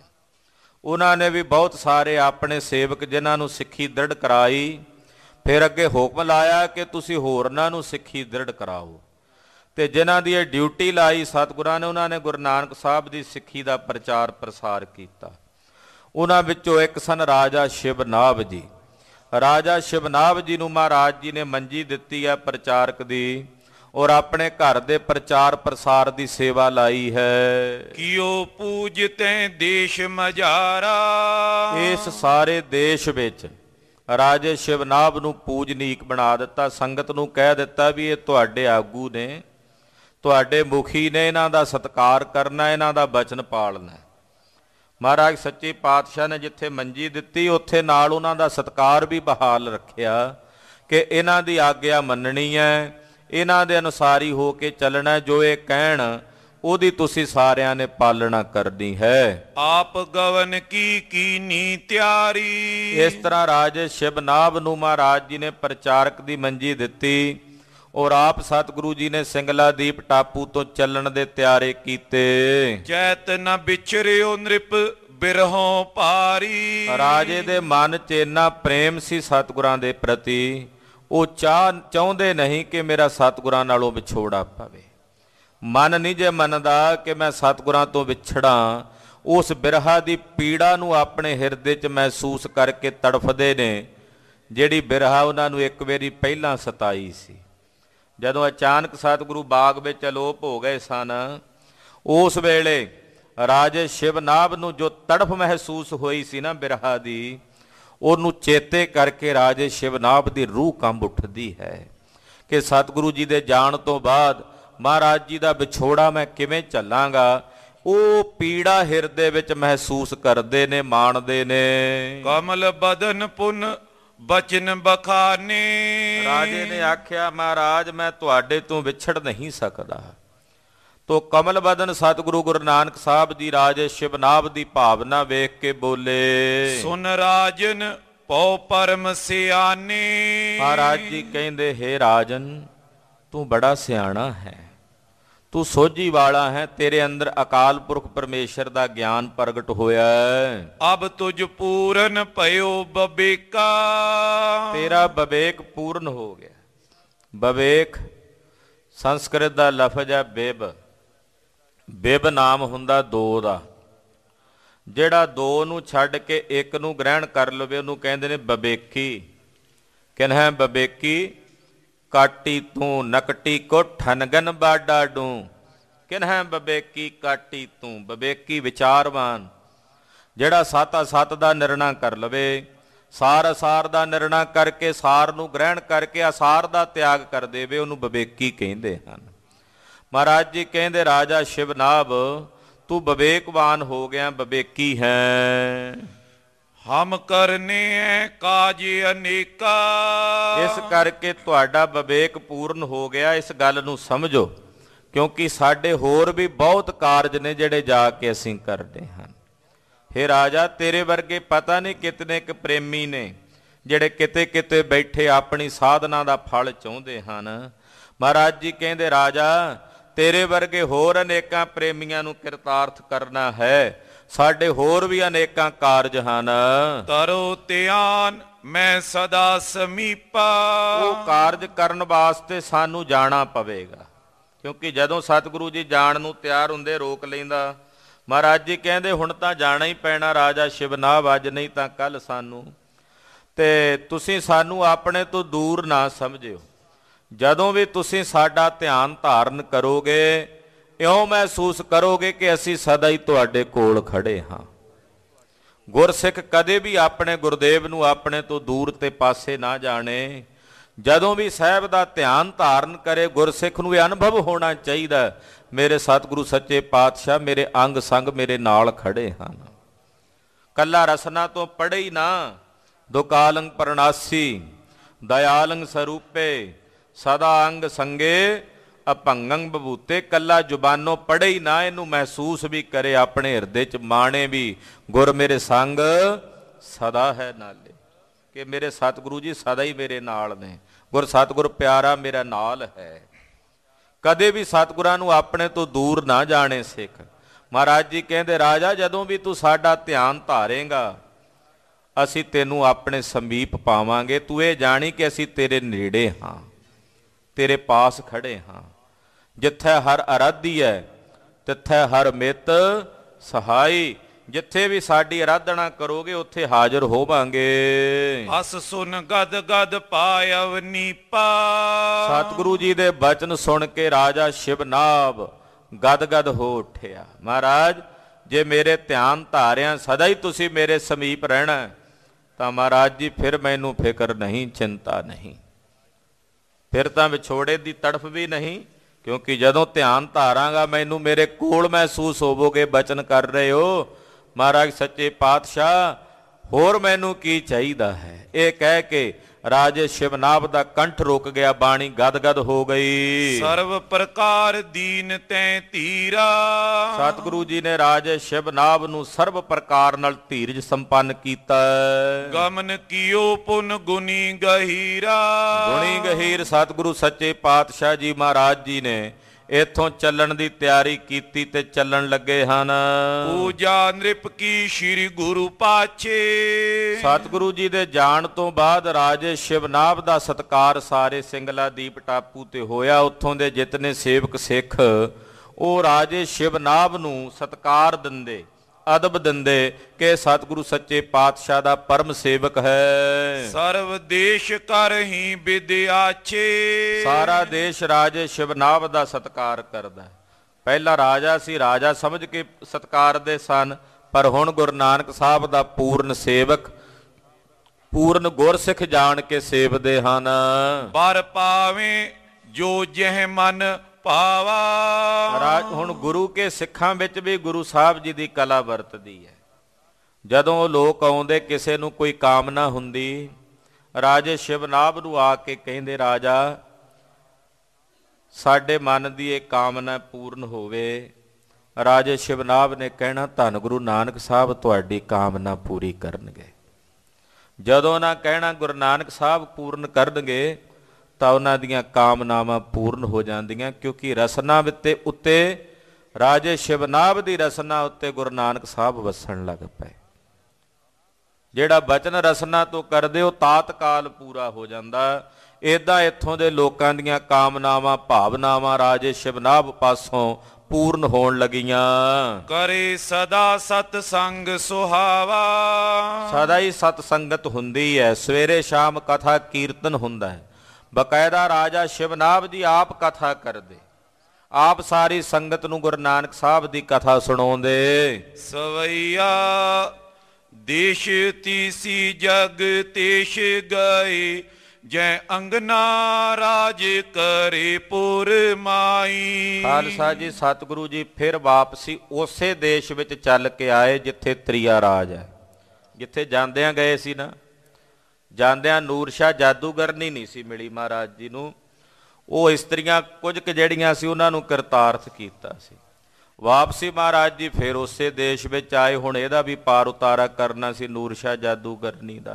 ਉਹਨਾਂ ਨੇ ਵੀ ਬਹੁਤ ਸਾਰੇ ਆਪਣੇ ਸੇਵਕ ਜਿਨ੍ਹਾਂ ਨੂੰ ਸਿੱਖੀ ਦ੍ਰਿੜ ਕਰਾਈ, ਫਿਰ ਅੱਗੇ ਹੁਕਮ ਲਾਇਆ ਕਿ ਤੁਸੀਂ ਹੋਰਨਾਂ ਨੂੰ ਸਿੱਖੀ ਦ੍ਰਿੜ ਕਰਾਓ। ਤੇ ਜਿਨ੍ਹਾਂ ਦੀ ਇਹ ਡਿਊਟੀ ਲਾਈ ਸਤਿਗੁਰਾਂ ਨੇ, ਉਹਨਾਂ ਨੇ ਗੁਰੂ ਨਾਨਕ ਸਾਹਿਬ ਦੀ ਸਿੱਖੀ ਦਾ ਪ੍ਰਚਾਰ ਪ੍ਰਸਾਰ ਕੀਤਾ। ਉਹਨਾਂ ਵਿੱਚੋਂ ਇੱਕ ਸਨ ਰਾਜਾ ਸ਼ਿਵਨਾਭ ਜੀ। ਰਾਜਾ ਸ਼ਿਵਨਾਭ ਜੀ ਨੂੰ ਮਹਾਰਾਜ ਜੀ ਨੇ ਮੰਜੀ ਦਿੱਤੀ ਹੈ ਪ੍ਰਚਾਰਕ ਦੀ, ਔਰ ਆਪਣੇ ਘਰ ਦੇ ਪ੍ਰਚਾਰ ਪ੍ਰਸਾਰ ਦੀ ਸੇਵਾ ਲਾਈ ਹੈ। ਕਿਉ ਪੂਜਤੈ ਦੇਸ਼ ਮਝਾਰਾ। ਇਸ ਸਾਰੇ ਦੇਸ਼ ਵਿੱਚ ਰਾਜੇ ਸ਼ਿਵਨਾਭ ਨੂੰ ਪੂਜਨੀਕ ਬਣਾ ਦਿੱਤਾ। ਸੰਗਤ ਨੂੰ ਕਹਿ ਦਿੱਤਾ ਵੀ ਇਹ ਤੁਹਾਡੇ ਆਗੂ ਨੇ, ਤੁਹਾਡੇ ਮੁਖੀ ਨੇ, ਇਹਨਾਂ ਦਾ ਸਤਿਕਾਰ ਕਰਨਾ, ਇਹਨਾਂ ਦਾ ਬਚਨ ਪਾਲਣਾ। ਮਹਾਰਾਜ ਸੱਚੇ ਪਾਤਸ਼ਾਹ ਨੇ ਜਿੱਥੇ ਮੰਜੀ ਦਿੱਤੀ ਉੱਥੇ ਨਾਲ ਉਹਨਾਂ ਦਾ ਸਤਿਕਾਰ ਵੀ ਬਹਾਲ ਰੱਖਿਆ ਕਿ ਇਹਨਾਂ ਦੀ ਆਗਿਆ ਮੰਨਣੀ ਹੈ, ਇਹਨਾਂ ਦੇ ਅਨੁਸਾਰੀ ਹੋ ਕੇ ਚੱਲਣਾ, ਜੋ ਇਹ ਕਹਿਣ ਉਹਦੀ ਤੁਸੀਂ ਸਾਰਿਆਂ ਨੇ ਪਾਲਣਾ ਕਰਨੀ ਹੈ। ਆਪ ਗਵਨ ਕੀ ਕੀਨੀ ਤਿਆਰੀ। ਇਸ ਤਰ੍ਹਾਂ ਰਾਜੇ ਸ਼ਿਵਨਾਭ ਨੂੰ ਮਹਾਰਾਜ ਜੀ ਨੇ ਪ੍ਰਚਾਰਕ ਦੀ ਮੰਜੀ ਦਿੱਤੀ, ਔਰ ਆਪ ਸਤਿਗੁਰੂ ਜੀ ਨੇ ਸਿੰਗਲਾ ਦੀਪ ਟਾਪੂ ਤੋਂ ਚੱਲਣ ਦੇ ਤਿਆਰੇ ਕੀਤੇ। ਚੈਤ ਨ ਵਿਚਰਿਓ ਨ੍ਰਿਪ ਬਿਰਹੋਂ ਭਾਰੀ। ਰਾਜੇ ਦੇ ਮਨ 'ਚ ਇੰਨਾ ਪ੍ਰੇਮ ਸੀ ਸਤਿਗੁਰਾਂ ਦੇ ਪ੍ਰਤੀ, ਉਹ ਚਾਹੁੰਦੇ ਨਹੀਂ ਕਿ ਮੇਰਾ ਸਤਿਗੁਰਾਂ ਨਾਲੋਂ ਵਿਛੋੜਾ ਪਵੇ। ਮਨ ਨਹੀਂ ਜੇ ਮੰਨਦਾ ਕਿ ਮੈਂ ਸਤਿਗੁਰਾਂ ਤੋਂ ਵਿਛੜਾਂ। ਉਸ ਬਿਰਹਾ ਦੀ ਪੀੜਾ ਨੂੰ ਆਪਣੇ ਹਿਰਦੇ 'ਚ ਮਹਿਸੂਸ ਕਰਕੇ ਤੜਫਦੇ ਨੇ, ਜਿਹੜੀ ਬਿਰਹਾ ਉਹਨਾਂ ਨੂੰ ਇੱਕ ਵਾਰੀ ਪਹਿਲਾਂ ਸਤਾਈ ਸੀ। ਜਦੋਂ ਅਚਾਨਕ ਸਤਿਗੁਰੂ ਬਾਗ ਵਿੱਚ ਅਲੋਪ ਹੋ ਗਏ ਸਨ, ਉਸ ਵੇਲੇ ਰਾਜੇ ਸ਼ਿਵਨਾਭ ਨੂੰ ਜੋ ਤੜਫ ਮਹਿਸੂਸ ਹੋਈ ਸੀ ਨਾ ਬਿਰਹਾ ਦੀ, ਉਹਨੂੰ ਚੇਤੇ ਕਰਕੇ ਰਾਜੇ ਸ਼ਿਵਨਾਭ ਦੀ ਰੂਹ ਕੰਬ ਉੱਠਦੀ ਹੈ ਕਿ ਸਤਿਗੁਰੂ ਜੀ ਦੇ ਜਾਣ ਤੋਂ ਬਾਅਦ ਮਹਾਰਾਜ ਜੀ ਦਾ ਵਿਛੋੜਾ ਮੈਂ ਕਿਵੇਂ ਝੱਲਾਂਗਾ। ਉਹ ਪੀੜਾ ਹਿਰਦੇ ਵਿੱਚ ਮਹਿਸੂਸ ਕਰਦੇ ਨੇ, ਮਾਣਦੇ ਨੇ। ਕਮਲ ਬਦਨ ਪੁਨ ਬਚਨ ਬਖਾਨੇ। ਰਾਜੇ ਨੇ ਆਖਿਆ ਮਹਾਰਾਜ ਮੈਂ ਤੁਹਾਡੇ ਤੋਂ ਵਿਛੜ ਨਹੀਂ ਸਕਦਾ। ਤੋ ਕਮਲ ਬਦਨ ਸਤਿਗੁਰੂ ਗੁਰੂ ਨਾਨਕ ਸਾਹਿਬ ਜੀ ਰਾਜੇ ਸ਼ਿਵਨਾਭ ਦੀ ਭਾਵਨਾ ਵੇਖ ਕੇ ਬੋਲੇ, ਸੁਨ ਰਾਜਨ ਪਉ ਪਰਮ ਸਿਆਣੇ। ਮਹਾਰਾਜ ਜੀ ਕਹਿੰਦੇ, ਹੇ ਰਾਜਨ ਤੂੰ ਬੜਾ ਸਿਆਣਾ ਹੈ, ਤੂੰ ਸੋਝੀ ਵਾਲਾ ਹੈ, ਤੇਰੇ ਅੰਦਰ ਅਕਾਲ ਪੁਰਖ ਪਰਮੇਸ਼ਰ ਦਾ ਗਿਆਨ ਪ੍ਰਗਟ ਹੋਇਆ ਹੈ। ਅਬ ਤੁਝ ਪੂਰਨ ਭਇਓ ਬਵੇਕਾ। ਤੇਰਾ ਵਿਵੇਕ ਪੂਰਨ ਹੋ ਗਿਆ। ਵਿਵੇਕ ਸੰਸਕ੍ਰਿਤ ਦਾ ਲਫ਼ਜ਼ ਹੈ ਬਿਬ। ਬਿਬ ਨਾਮ ਹੁੰਦਾ ਦੋ ਦਾ। ਜਿਹੜਾ ਦੋ ਨੂੰ ਛੱਡ ਕੇ ਇੱਕ ਨੂੰ ਗ੍ਰਹਿਣ ਕਰ ਲਵੇ ਉਹਨੂੰ ਕਹਿੰਦੇ ਨੇ ਵਿਵੇਕੀ। ਕਿਨਹੈ ਵਿਵੇਕੀ ਕਾਟੀ ਤੂੰ ਨਕਟੀ ਕੋ ਠਨਗਨ ਬਾਡਾ ਡੂੰ। ਕਿਨਹੈ ਵਿਵੇਕੀ ਕਾਟੀ ਤੂੰ। ਵਿਵੇਕੀ ਵਿਚਾਰਵਾਨ ਜਿਹੜਾ ਸਤ ਅਸਤ ਦਾ ਨਿਰਣਾ ਕਰ ਲਵੇ, ਸਾਰ ਅਸਾਰ ਦਾ ਨਿਰਣਾ ਕਰਕੇ ਸਾਰ ਨੂੰ ਗ੍ਰਹਿਣ ਕਰਕੇ ਅਸਾਰ ਦਾ ਤਿਆਗ ਕਰ ਦੇਵੇ, ਉਹਨੂੰ ਵਿਵੇਕੀ ਕਹਿੰਦੇ ਹਨ। ਮਹਾਰਾਜ ਜੀ ਕਹਿੰਦੇ ਰਾਜਾ ਸ਼ਿਵਨਾਭ ਤੂੰ ਵਿਵੇਕਵਾਨ ਹੋ ਗਿਆ, ਵਿਵੇਕੀ ਹੈ। ਹਮ ਕਰਨੇ ਕਾਜ ਅਨੇਕਾ, ਇਸ ਕਰਕੇ ਤੁਹਾਡਾ ਵਿਵੇਕ ਪੂਰਨ ਹੋ ਗਿਆ। ਇਸ ਗੱਲ ਨੂੰ ਸਮਝੋ, ਕਿਉਂਕਿ ਸਾਡੇ ਹੋਰ ਵੀ ਬਹੁਤ ਕਾਰਜ ਨੇ ਜਿਹੜੇ ਜਾ ਕੇ ਅਸੀਂ ਕਰਦੇ ਹਾਂ। ਹੇ ਰਾਜਾ, ਤੇਰੇ ਵਰਗੇ ਪਤਾ ਨਹੀਂ ਕਿਤਨੇ ਕੁ ਪ੍ਰੇਮੀ ਨੇ ਜਿਹੜੇ ਕਿਤੇ ਕਿਤੇ ਬੈਠੇ ਆਪਣੀ ਸਾਧਨਾ ਦਾ ਫਲ ਚਾਹੁੰਦੇ ਹਨ। ਮਹਾਰਾਜ ਜੀ ਕਹਿੰਦੇ ਰਾਜਾ, ਤੇਰੇ ਵਰਗੇ ਹੋਰ ਅਨੇਕਾਂ ਪ੍ਰੇਮੀਆਂ ਨੂੰ ਕਿਰਤਾਰਥ ਕਰਨਾ ਹੈ। ਸਾਡੇ ਹੋਰ ਵੀ ਅਨੇਕਾਂ ਕਾਰਜ ਹਨ। ਤਰੋ ਧਿਆਨ ਮੈਂ ਸਦਾ ਸਮੀਪਾ, ਉਹ ਕਾਰਜ ਕਰਨ ਵਾਸਤੇ ਸਾਨੂੰ ਜਾਣਾ ਪਵੇਗਾ, ਕਿਉਂਕਿ ਜਦੋਂ ਸਤਿਗੁਰੂ ਜੀ ਜਾਣ ਨੂੰ ਤਿਆਰ ਹੁੰਦੇ ਰੋਕ ਲੈਂਦਾ। ਮਹਾਰਾਜ ਜੀ ਕਹਿੰਦੇ ਹੁਣ ਤਾਂ ਜਾਣਾ ਹੀ ਪੈਣਾ ਰਾਜਾ ਸ਼ਿਵਨਾਭ, ਅੱਜ ਨਹੀਂ ਤਾਂ ਕੱਲ ਸਾਨੂੰ। ਤੇ ਤੁਸੀਂ ਸਾਨੂੰ ਆਪਣੇ ਤੋਂ ਦੂਰ ਨਾ ਸਮਝਿਓ। ਜਦੋਂ ਵੀ ਤੁਸੀਂ ਸਾਡਾ ਧਿਆਨ ਧਾਰਨ ਕਰੋਗੇ, ਇਉਂ ਮਹਿਸੂਸ ਕਰੋਗੇ ਕਿ ਅਸੀਂ ਸਦਾ ਹੀ ਤੁਹਾਡੇ ਕੋਲ ਖੜੇ ਹਾਂ। ਗੁਰਸਿੱਖ ਕਦੇ ਵੀ ਆਪਣੇ ਗੁਰਦੇਵ ਨੂੰ ਆਪਣੇ ਤੋਂ ਦੂਰ ਤੇ ਪਾਸੇ ਨਾ ਜਾਣੇ। ਜਦੋਂ ਵੀ ਸਾਹਿਬ ਦਾ ਧਿਆਨ ਧਾਰਨ ਕਰੇ, ਗੁਰਸਿੱਖ ਨੂੰ ਇਹ ਅਨੁਭਵ ਹੋਣਾ ਚਾਹੀਦਾ, ਮੇਰੇ ਸਤਿਗੁਰੂ ਸੱਚੇ ਪਾਤਸ਼ਾਹ ਮੇਰੇ ਅੰਗ ਸੰਗ ਮੇਰੇ ਨਾਲ ਖੜੇ ਹਨ। ਕੱਲਾ ਰਸਨਾ ਤੋਂ ਪੜ੍ਹੇ ਹੀ ਨਾ, ਦੁਕਾਲੰਗ ਪ੍ਰਣਾਸੀ ਦਇਆਲੰਗ ਸਰੂਪੇ ਸਦਾ ਅੰਗ ਸੰਗੇ ਅਭੰਗੰ ਬਬੂਤੇ। ਕੱਲਾ ਜ਼ੁਬਾਨੋਂ ਪੜ੍ਹੇ ਹੀ ਨਾ, ਇਹਨੂੰ ਮਹਿਸੂਸ ਵੀ ਕਰੇ, ਆਪਣੇ ਹਿਰਦੇ 'ਚ ਮਾਣੇ ਵੀ, ਗੁਰ ਮੇਰੇ ਸੰਗ ਸਦਾ ਹੈ ਨਾਲੇ, ਕਿ ਮੇਰੇ ਸਤਿਗੁਰੂ ਜੀ ਸਦਾ ਹੀ ਮੇਰੇ ਨਾਲ ਨੇ। ਗੁਰ ਸਤਿਗੁਰ ਪਿਆਰਾ ਮੇਰਾ ਨਾਲ ਹੈ। ਕਦੇ ਵੀ ਸਤਿਗੁਰਾਂ ਨੂੰ ਆਪਣੇ ਤੋਂ ਦੂਰ ਨਾ ਜਾਣੇ ਸਿੱਖ। ਮਹਾਰਾਜ ਜੀ ਕਹਿੰਦੇ ਰਾਜਾ, ਜਦੋਂ ਵੀ ਤੂੰ ਸਾਡਾ ਧਿਆਨ ਧਾਰੇਂਗਾ, ਅਸੀਂ ਤੈਨੂੰ ਆਪਣੇ ਸਮੀਪ ਪਾਵਾਂਗੇ। ਤੂੰ ਇਹ ਜਾਣੀ ਕਿ ਅਸੀਂ ਤੇਰੇ ਨੇੜੇ ਹਾਂ, ਤੇਰੇ ਪਾਸ ਖੜੇ ਹਾਂ। ਜਿੱਥੇ ਹਰ ਅਰਾਧੀ ਹੈ ਤਿੱਥੇ ਹਰ ਮਿੱਤ ਸਹਾਈ। ਜਿੱਥੇ ਵੀ ਸਾਡੀ ਅਰਾਧਨਾ ਕਰੋਗੇ ਉੱਥੇ ਹਾਜ਼ਰ ਹੋਵਾਂਗੇ। ਅਸ ਸੁਨ ਗਦ ਗਦ ਪਾਇਵ ਨੀਪਾ, ਸਤਿਗੁਰੂ ਜੀ ਦੇ ਬਚਨ ਸੁਣ ਕੇ ਰਾਜਾ ਸ਼ਿਵਨਾਭ ਗਦ ਗਦ ਹੋ ਉੱਠਿਆ। ਮਹਾਰਾਜ, ਜੇ ਮੇਰੇ ਧਿਆਨ ਧਾਰਿਆ ਸਦਾ ਹੀ ਤੁਸੀਂ ਮੇਰੇ ਸਮੀਪ ਰਹਿਣਾ, ਤਾਂ ਮਹਾਰਾਜ ਜੀ ਫਿਰ ਮੈਨੂੰ ਫਿਕਰ ਨਹੀਂ, ਚਿੰਤਾ ਨਹੀਂ, ਫਿਰ ਤਾਂ ਵਿਛੋੜੇ ਦੀ ਤੜਫ ਵੀ ਨਹੀਂ, ਕਿਉਂਕਿ ਜਦੋਂ ਧਿਆਨ ਧਾਰਾਂਗਾ ਮੈਨੂੰ ਮੇਰੇ ਕੋਲ ਮਹਿਸੂਸ ਹੋਵੋਗੇ। ਬਚਨ ਕਰ ਰਹੇ ਹੋ ਮਹਾਰਾਜ ਸੱਚੇ ਪਾਤਸ਼ਾਹ, ਹੋਰ ਮੈਨੂੰ ਕੀ ਚਾਹੀਦਾ ਹੈ। ਇਹ ਕਹਿ ਕੇ ਰਾਜੇ ਸ਼ਿਵਨਾਭ ਦਾ ਕੰਠ ਰੁਕ ਗਿਆ, ਬਾਣੀ ਗਦਗਦ ਹੋ ਗਈ। ਸਰਵ ਪ੍ਰਕਾਰ ਦੀਨ ਤੈ ਧੀਰਾ, ਸਤਿਗੁਰੂ ਜੀ ਨੇ ਰਾਜੇ ਸ਼ਿਵਨਾਭ ਨੂੰ ਸਰਵ ਪ੍ਰਕਾਰ ਨਾਲ ਧੀਰਜ ਸੰਪੰਨ ਕੀਤਾ। ਗਮਨ ਕੀਓ ਪੁਨ ਗੁਨੀ ਗਹੀਰਾ, ਗੁਣੀ ਗਹੀਰ ਸਤਿਗੁਰੂ ਸੱਚੇ ਪਾਤਸ਼ਾਹ ਜੀ ਮਹਾਰਾਜ ਜੀ ਨੇ ਇੱਥੋਂ ਚੱਲਣ ਦੀ ਤਿਆਰੀ ਕੀਤੀ ਤੇ ਚੱਲਣ ਲੱਗੇ ਹਨ। ਪੂਜਾ ਨ੍ਰਿਪ ਕੀ ਸ੍ਰੀ ਗੁਰੂ ਪਾਛੇ, ਸਤਿਗੁਰੂ ਜੀ ਦੇ ਜਾਣ ਤੋਂ ਬਾਅਦ ਰਾਜੇ ਸ਼ਿਵਨਾਭ ਦਾ ਸਤਿਕਾਰ ਸਾਰੇ ਸਿੰਗਲਾ ਦੀਪ ਟਾਪੂ ਤੇ ਹੋਇਆ। ਉੱਥੋਂ ਦੇ ਜਿਤਨੇ ਸੇਵਕ ਸਿੱਖ ਉਹ ਰਾਜੇ ਸ਼ਿਵਨਾਭ ਨੂੰ ਸਤਿਕਾਰ ਦਿੰਦੇ, ਅਦਬ ਦਿੰਦੇ ਕਿ ਸਤਿਗੁਰੂ ਸੱਚੇ ਪਾਤਸ਼ਾਹ ਦਾ ਪਰਮ ਸੇਵਕ ਹੈ। ਸਰਵ ਦੇਸ਼ ਕਰਹੀ ਵਿਦਿਆਛੇ, ਸਾਰਾ ਦੇਸ਼ ਰਾਜੇ ਸ਼ਿਵਨਾਭ ਦਾ ਸਤਿਕਾਰ ਕਰਦਾ। ਪਹਿਲਾ ਰਾਜਾ ਸੀ, ਰਾਜਾ ਸਮਝ ਕੇ ਸਤਿਕਾਰਦੇ ਸਨ, ਪਰ ਹੁਣ ਗੁਰੂ ਨਾਨਕ ਸਾਹਿਬ ਦਾ ਪੂਰਨ ਸੇਵਕ, ਪੂਰਨ ਗੁਰਸਿੱਖ ਜਾਣ ਕੇ ਸੇਵਦੇ ਹਨ। ਪਰ ਪਾਵੇਂ ਜੋ ਜਹ ਮਨ ਭਾਵਾ, ਹੁਣ ਗੁਰੂ ਕੇ ਸਿੱਖਾਂ ਵਿੱਚ ਵੀ ਗੁਰੂ ਸਾਹਿਬ ਜੀ ਦੀ ਕਲਾ ਵਰਤਦੀ ਹੈ। ਜਦੋਂ ਲੋਕ ਆਉਂਦੇ, ਕਿਸੇ ਨੂੰ ਕੋਈ ਕਾਮਨਾ ਹੁੰਦੀ, ਰਾਜੇ ਸ਼ਿਵਨਾਭ ਨੂੰ ਆ ਕੇ ਕਹਿੰਦੇ ਰਾਜਾ ਸਾਡੇ ਮਨ ਦੀ ਇਹ ਕਾਮਨਾ ਪੂਰਨ ਹੋਵੇ। ਰਾਜੇ ਸ਼ਿਵਨਾਭ ਨੇ ਕਹਿਣਾ ਧੰਨ ਗੁਰੂ ਨਾਨਕ ਸਾਹਿਬ ਤੁਹਾਡੀ ਕਾਮਨਾ ਪੂਰੀ ਕਰਨਗੇ। ਜਦੋਂ ਨਾ ਕਹਿਣਾ ਗੁਰੂ ਨਾਨਕ ਸਾਹਿਬ ਪੂਰਨ ਕਰਨਗੇ ਤਾਂ ਉਹਨਾਂ ਦੀਆਂ ਕਾਮਨਾਵਾਂ ਪੂਰਨ ਹੋ ਜਾਂਦੀਆਂ, ਕਿਉਂਕਿ ਰਸਨਾ ਉੱਤੇ ਰਾਜੇ ਸ਼ਿਵਨਾਭ ਦੀ ਰਸਨਾ ਉੱਤੇ ਗੁਰੂ ਨਾਨਕ ਸਾਹਿਬ ਵਸਣ ਲੱਗ ਪਏ। ਜਿਹੜਾ ਬਚਨ ਰਸਨਾ ਤੋਂ ਕਰਦੇ ਉਹ ਤਾਤਕਾਲ ਪੂਰਾ ਹੋ ਜਾਂਦਾ। ਏਦਾਂ ਇੱਥੋਂ ਦੇ ਲੋਕਾਂ ਦੀਆਂ ਕਾਮਨਾਵਾਂ ਭਾਵਨਾਵਾਂ ਰਾਜੇ ਸ਼ਿਵਨਾਭ ਪਾਸੋਂ ਪੂਰਨ ਹੋਣ ਲੱਗੀਆਂ। ਕਰੇ ਸਦਾ ਸਤ ਸੰਗ ਸੁਹਾਵਾ, ਸਦਾ ਹੀ ਸਤ ਸੰਗਤ ਹੁੰਦੀ ਹੈ। ਸਵੇਰੇ ਸ਼ਾਮ ਕਥਾ ਕੀਰਤਨ ਹੁੰਦਾ ਹੈ। ਬਕਾਇਦਾ ਰਾਜਾ ਸ਼ਿਵਨਾਭ ਜੀ ਆਪ ਕਥਾ ਕਰਦੇ, ਆਪ ਸਾਰੀ ਸੰਗਤ ਨੂੰ ਗੁਰੂ ਨਾਨਕ ਸਾਹਿਬ ਦੀ ਕਥਾ ਸੁਣਾਉਂਦੇ। ਸਵਈਆ ਦੇਸ਼ ਤੀਸੀ ਜਗ ਤੇਸ਼ ਗਏ, ਜੈ ਅੰਗਨਾ ਰਾਜ ਕਰੇ ਪੁਰ ਮਾਈ। ਖਾਲਸਾ ਜੀ, ਸਤਿਗੁਰੂ ਜੀ ਫਿਰ ਵਾਪਸੀ ਉਸੇ ਦੇਸ਼ ਵਿੱਚ ਚੱਲ ਕੇ ਆਏ ਜਿੱਥੇ ਤ੍ਰਿਆ ਰਾਜ ਹੈ। ਜਿੱਥੇ ਜਾਂਦਿਆਂ ਗਏ ਸੀ ਨਾ, ਜਾਂਦਿਆਂ ਨੂਰ ਸ਼ਾਹ ਜਾਦੂਗਰਨੀ ਨਹੀਂ ਸੀ ਮਿਲੀ ਮਹਾਰਾਜ ਜੀ ਨੂੰ। ਉਹ ਇਸਤਰੀਆਂ ਕੁਝ ਕੁ ਜਿਹੜੀਆਂ ਸੀ ਉਹਨਾਂ ਨੂੰ ਕਿਰਤਾਰਥ ਕੀਤਾ ਸੀ। ਵਾਪਸੀ ਮਹਾਰਾਜ ਜੀ ਫਿਰ ਉਸੇ ਦੇਸ਼ ਵਿੱਚ ਆਏ। ਹੁਣ ਇਹਦਾ ਵੀ ਪਾਰ ਉਤਾਰਾ ਕਰਨਾ ਸੀ ਨੂਰ ਸ਼ਾਹ ਜਾਦੂਗਰਨੀ ਦਾ।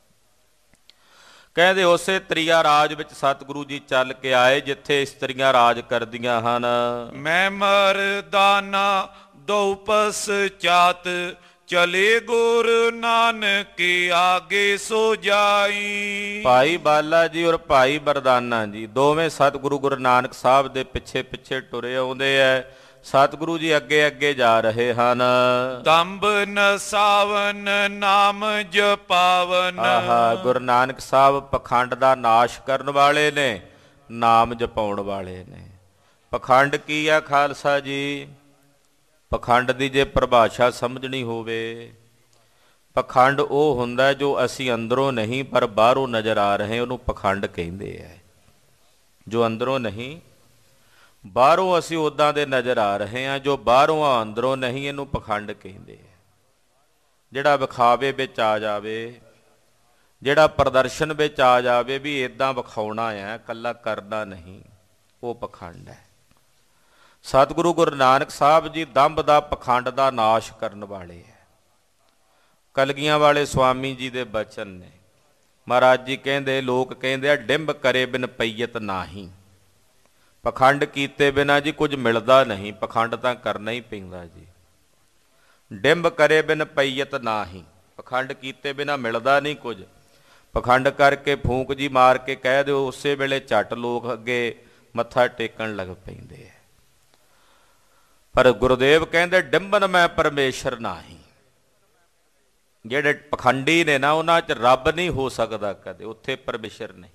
ਕਹਿੰਦੇ ਉਸੇ ਤ੍ਰਿਆ ਰਾਜ ਵਿੱਚ ਸਤਿਗੁਰੂ ਜੀ ਚੱਲ ਕੇ ਆਏ ਜਿੱਥੇ ਇਸਤਰੀਆਂ ਰਾਜ ਕਰਦੀਆਂ ਹਨ। ਮੈਂ ਮਰਦਾਨਾ ਦੋ ਪਸਚਾਤ, ਚਲੇ ਗੁਰੂ ਨਾਨਕ ਆਗੇ ਸੋ ਜਾਈ। ਭਾਈ ਬਾਲਾ ਜੀ ਔਰ ਭਾਈ ਮਰਦਾਨਾ ਜੀ ਦੋਵੇਂ ਸਤਿਗੁਰੂ ਗੁਰੂ ਨਾਨਕ ਸਾਹਿਬ ਦੇ ਪਿੱਛੇ ਪਿੱਛੇ ਟੁਰੇ ਆਉਂਦੇ ਐ। ਸਤਿਗੁਰੂ ਜੀ ਅੱਗੇ ਅੱਗੇ ਜਾ ਰਹੇ ਹਨ। ਦੰਭ ਨਸਾਵਨ ਨਾਮ ਜਪਾਵਨ। ਆਹਾ, ਗੁਰੂ ਨਾਨਕ ਸਾਹਿਬ ਪਖੰਡ ਦਾ ਨਾਸ਼ ਕਰਨ ਵਾਲੇ ਨੇ, ਨਾਮ ਜਪਾਉਣ ਵਾਲੇ ਨੇ। ਪਖੰਡ ਕੀ ਆ ਖਾਲਸਾ ਜੀ? ਪਖੰਡ ਦੀ ਜੇ ਪਰਿਭਾਸ਼ਾ ਸਮਝਣੀ ਹੋਵੇ, ਪਖੰਡ ਉਹ ਹੁੰਦਾ ਜੋ ਅਸੀਂ ਅੰਦਰੋਂ ਨਹੀਂ ਪਰ ਬਾਹਰੋਂ ਨਜ਼ਰ ਆ ਰਹੇ, ਉਹਨੂੰ ਪਖੰਡ ਕਹਿੰਦੇ ਹੈ। ਜੋ ਅੰਦਰੋਂ ਨਹੀਂ, ਬਾਹਰੋਂ ਅਸੀਂ ਉੱਦਾਂ ਦੇ ਨਜ਼ਰ ਆ ਰਹੇ ਹਾਂ, ਜੋ ਬਾਹਰੋਂ ਆ ਅੰਦਰੋਂ ਨਹੀਂ, ਇਹਨੂੰ ਪਖੰਡ ਕਹਿੰਦੇ ਹੈ। ਜਿਹੜਾ ਵਿਖਾਵੇ ਵਿੱਚ ਆ ਜਾਵੇ, ਜਿਹੜਾ ਪ੍ਰਦਰਸ਼ਨ ਵਿੱਚ ਆ ਜਾਵੇ ਵੀ ਇੱਦਾਂ ਵਿਖਾਉਣਾ ਹੈ, ਇਕੱਲਾ ਕਰਨਾ ਨਹੀਂ, ਉਹ ਪਖੰਡ ਹੈ। ਸਤਿਗੁਰੂ ਗੁਰੂ ਨਾਨਕ ਸਾਹਿਬ ਜੀ ਦੰਭ ਦਾ ਪਖੰਡ ਦਾ ਨਾਸ਼ ਕਰਨ ਵਾਲੇ ਹੈ। ਕਲਗੀਆਂ ਵਾਲੇ ਸਵਾਮੀ ਜੀ ਦੇ ਬਚਨ ਨੇ। ਮਹਾਰਾਜ ਜੀ ਕਹਿੰਦੇ, ਲੋਕ ਕਹਿੰਦੇ ਆ ਡਿੰਬ ਕਰੇ ਬਿਨ ਪਈਅਤ ਨਾਹੀ। ਪਖੰਡ ਕੀਤੇ ਬਿਨਾਂ ਜੀ ਕੁਝ ਮਿਲਦਾ ਨਹੀਂ, ਪਖੰਡ ਤਾਂ ਕਰਨਾ ਹੀ ਪੈਂਦਾ ਜੀ। ਡਿੰਬ ਕਰੇ ਬਿਨ ਪਈਅਤ ਨਾਹੀ, ਪਖੰਡ ਕੀਤੇ ਬਿਨਾਂ ਮਿਲਦਾ ਨਹੀਂ ਕੁਝ। ਪਖੰਡ ਕਰਕੇ ਫੂਕ ਜੀ ਮਾਰ ਕੇ ਕਹਿ ਦਿਓ, ਉਸੇ ਵੇਲੇ ਝੱਟ ਲੋਕ ਅੱਗੇ ਮੱਥਾ ਟੇਕਣ ਲੱਗ ਪੈਂਦੇ ਆ। ਪਰ ਗੁਰਦੇਵ ਕਹਿੰਦੇ ਡਿੰਬਨ ਮੈਂ ਪਰਮੇਸ਼ਰ ਨਾਹੀ। ਜਿਹੜੇ ਪਖੰਡੀ ਨੇ ਨਾ, ਉਹਨਾਂ 'ਚ ਰੱਬ ਨਹੀਂ ਹੋ ਸਕਦਾ ਕਦੇ, ਉੱਥੇ ਪਰਮੇਸ਼ਰ ਨਹੀਂ।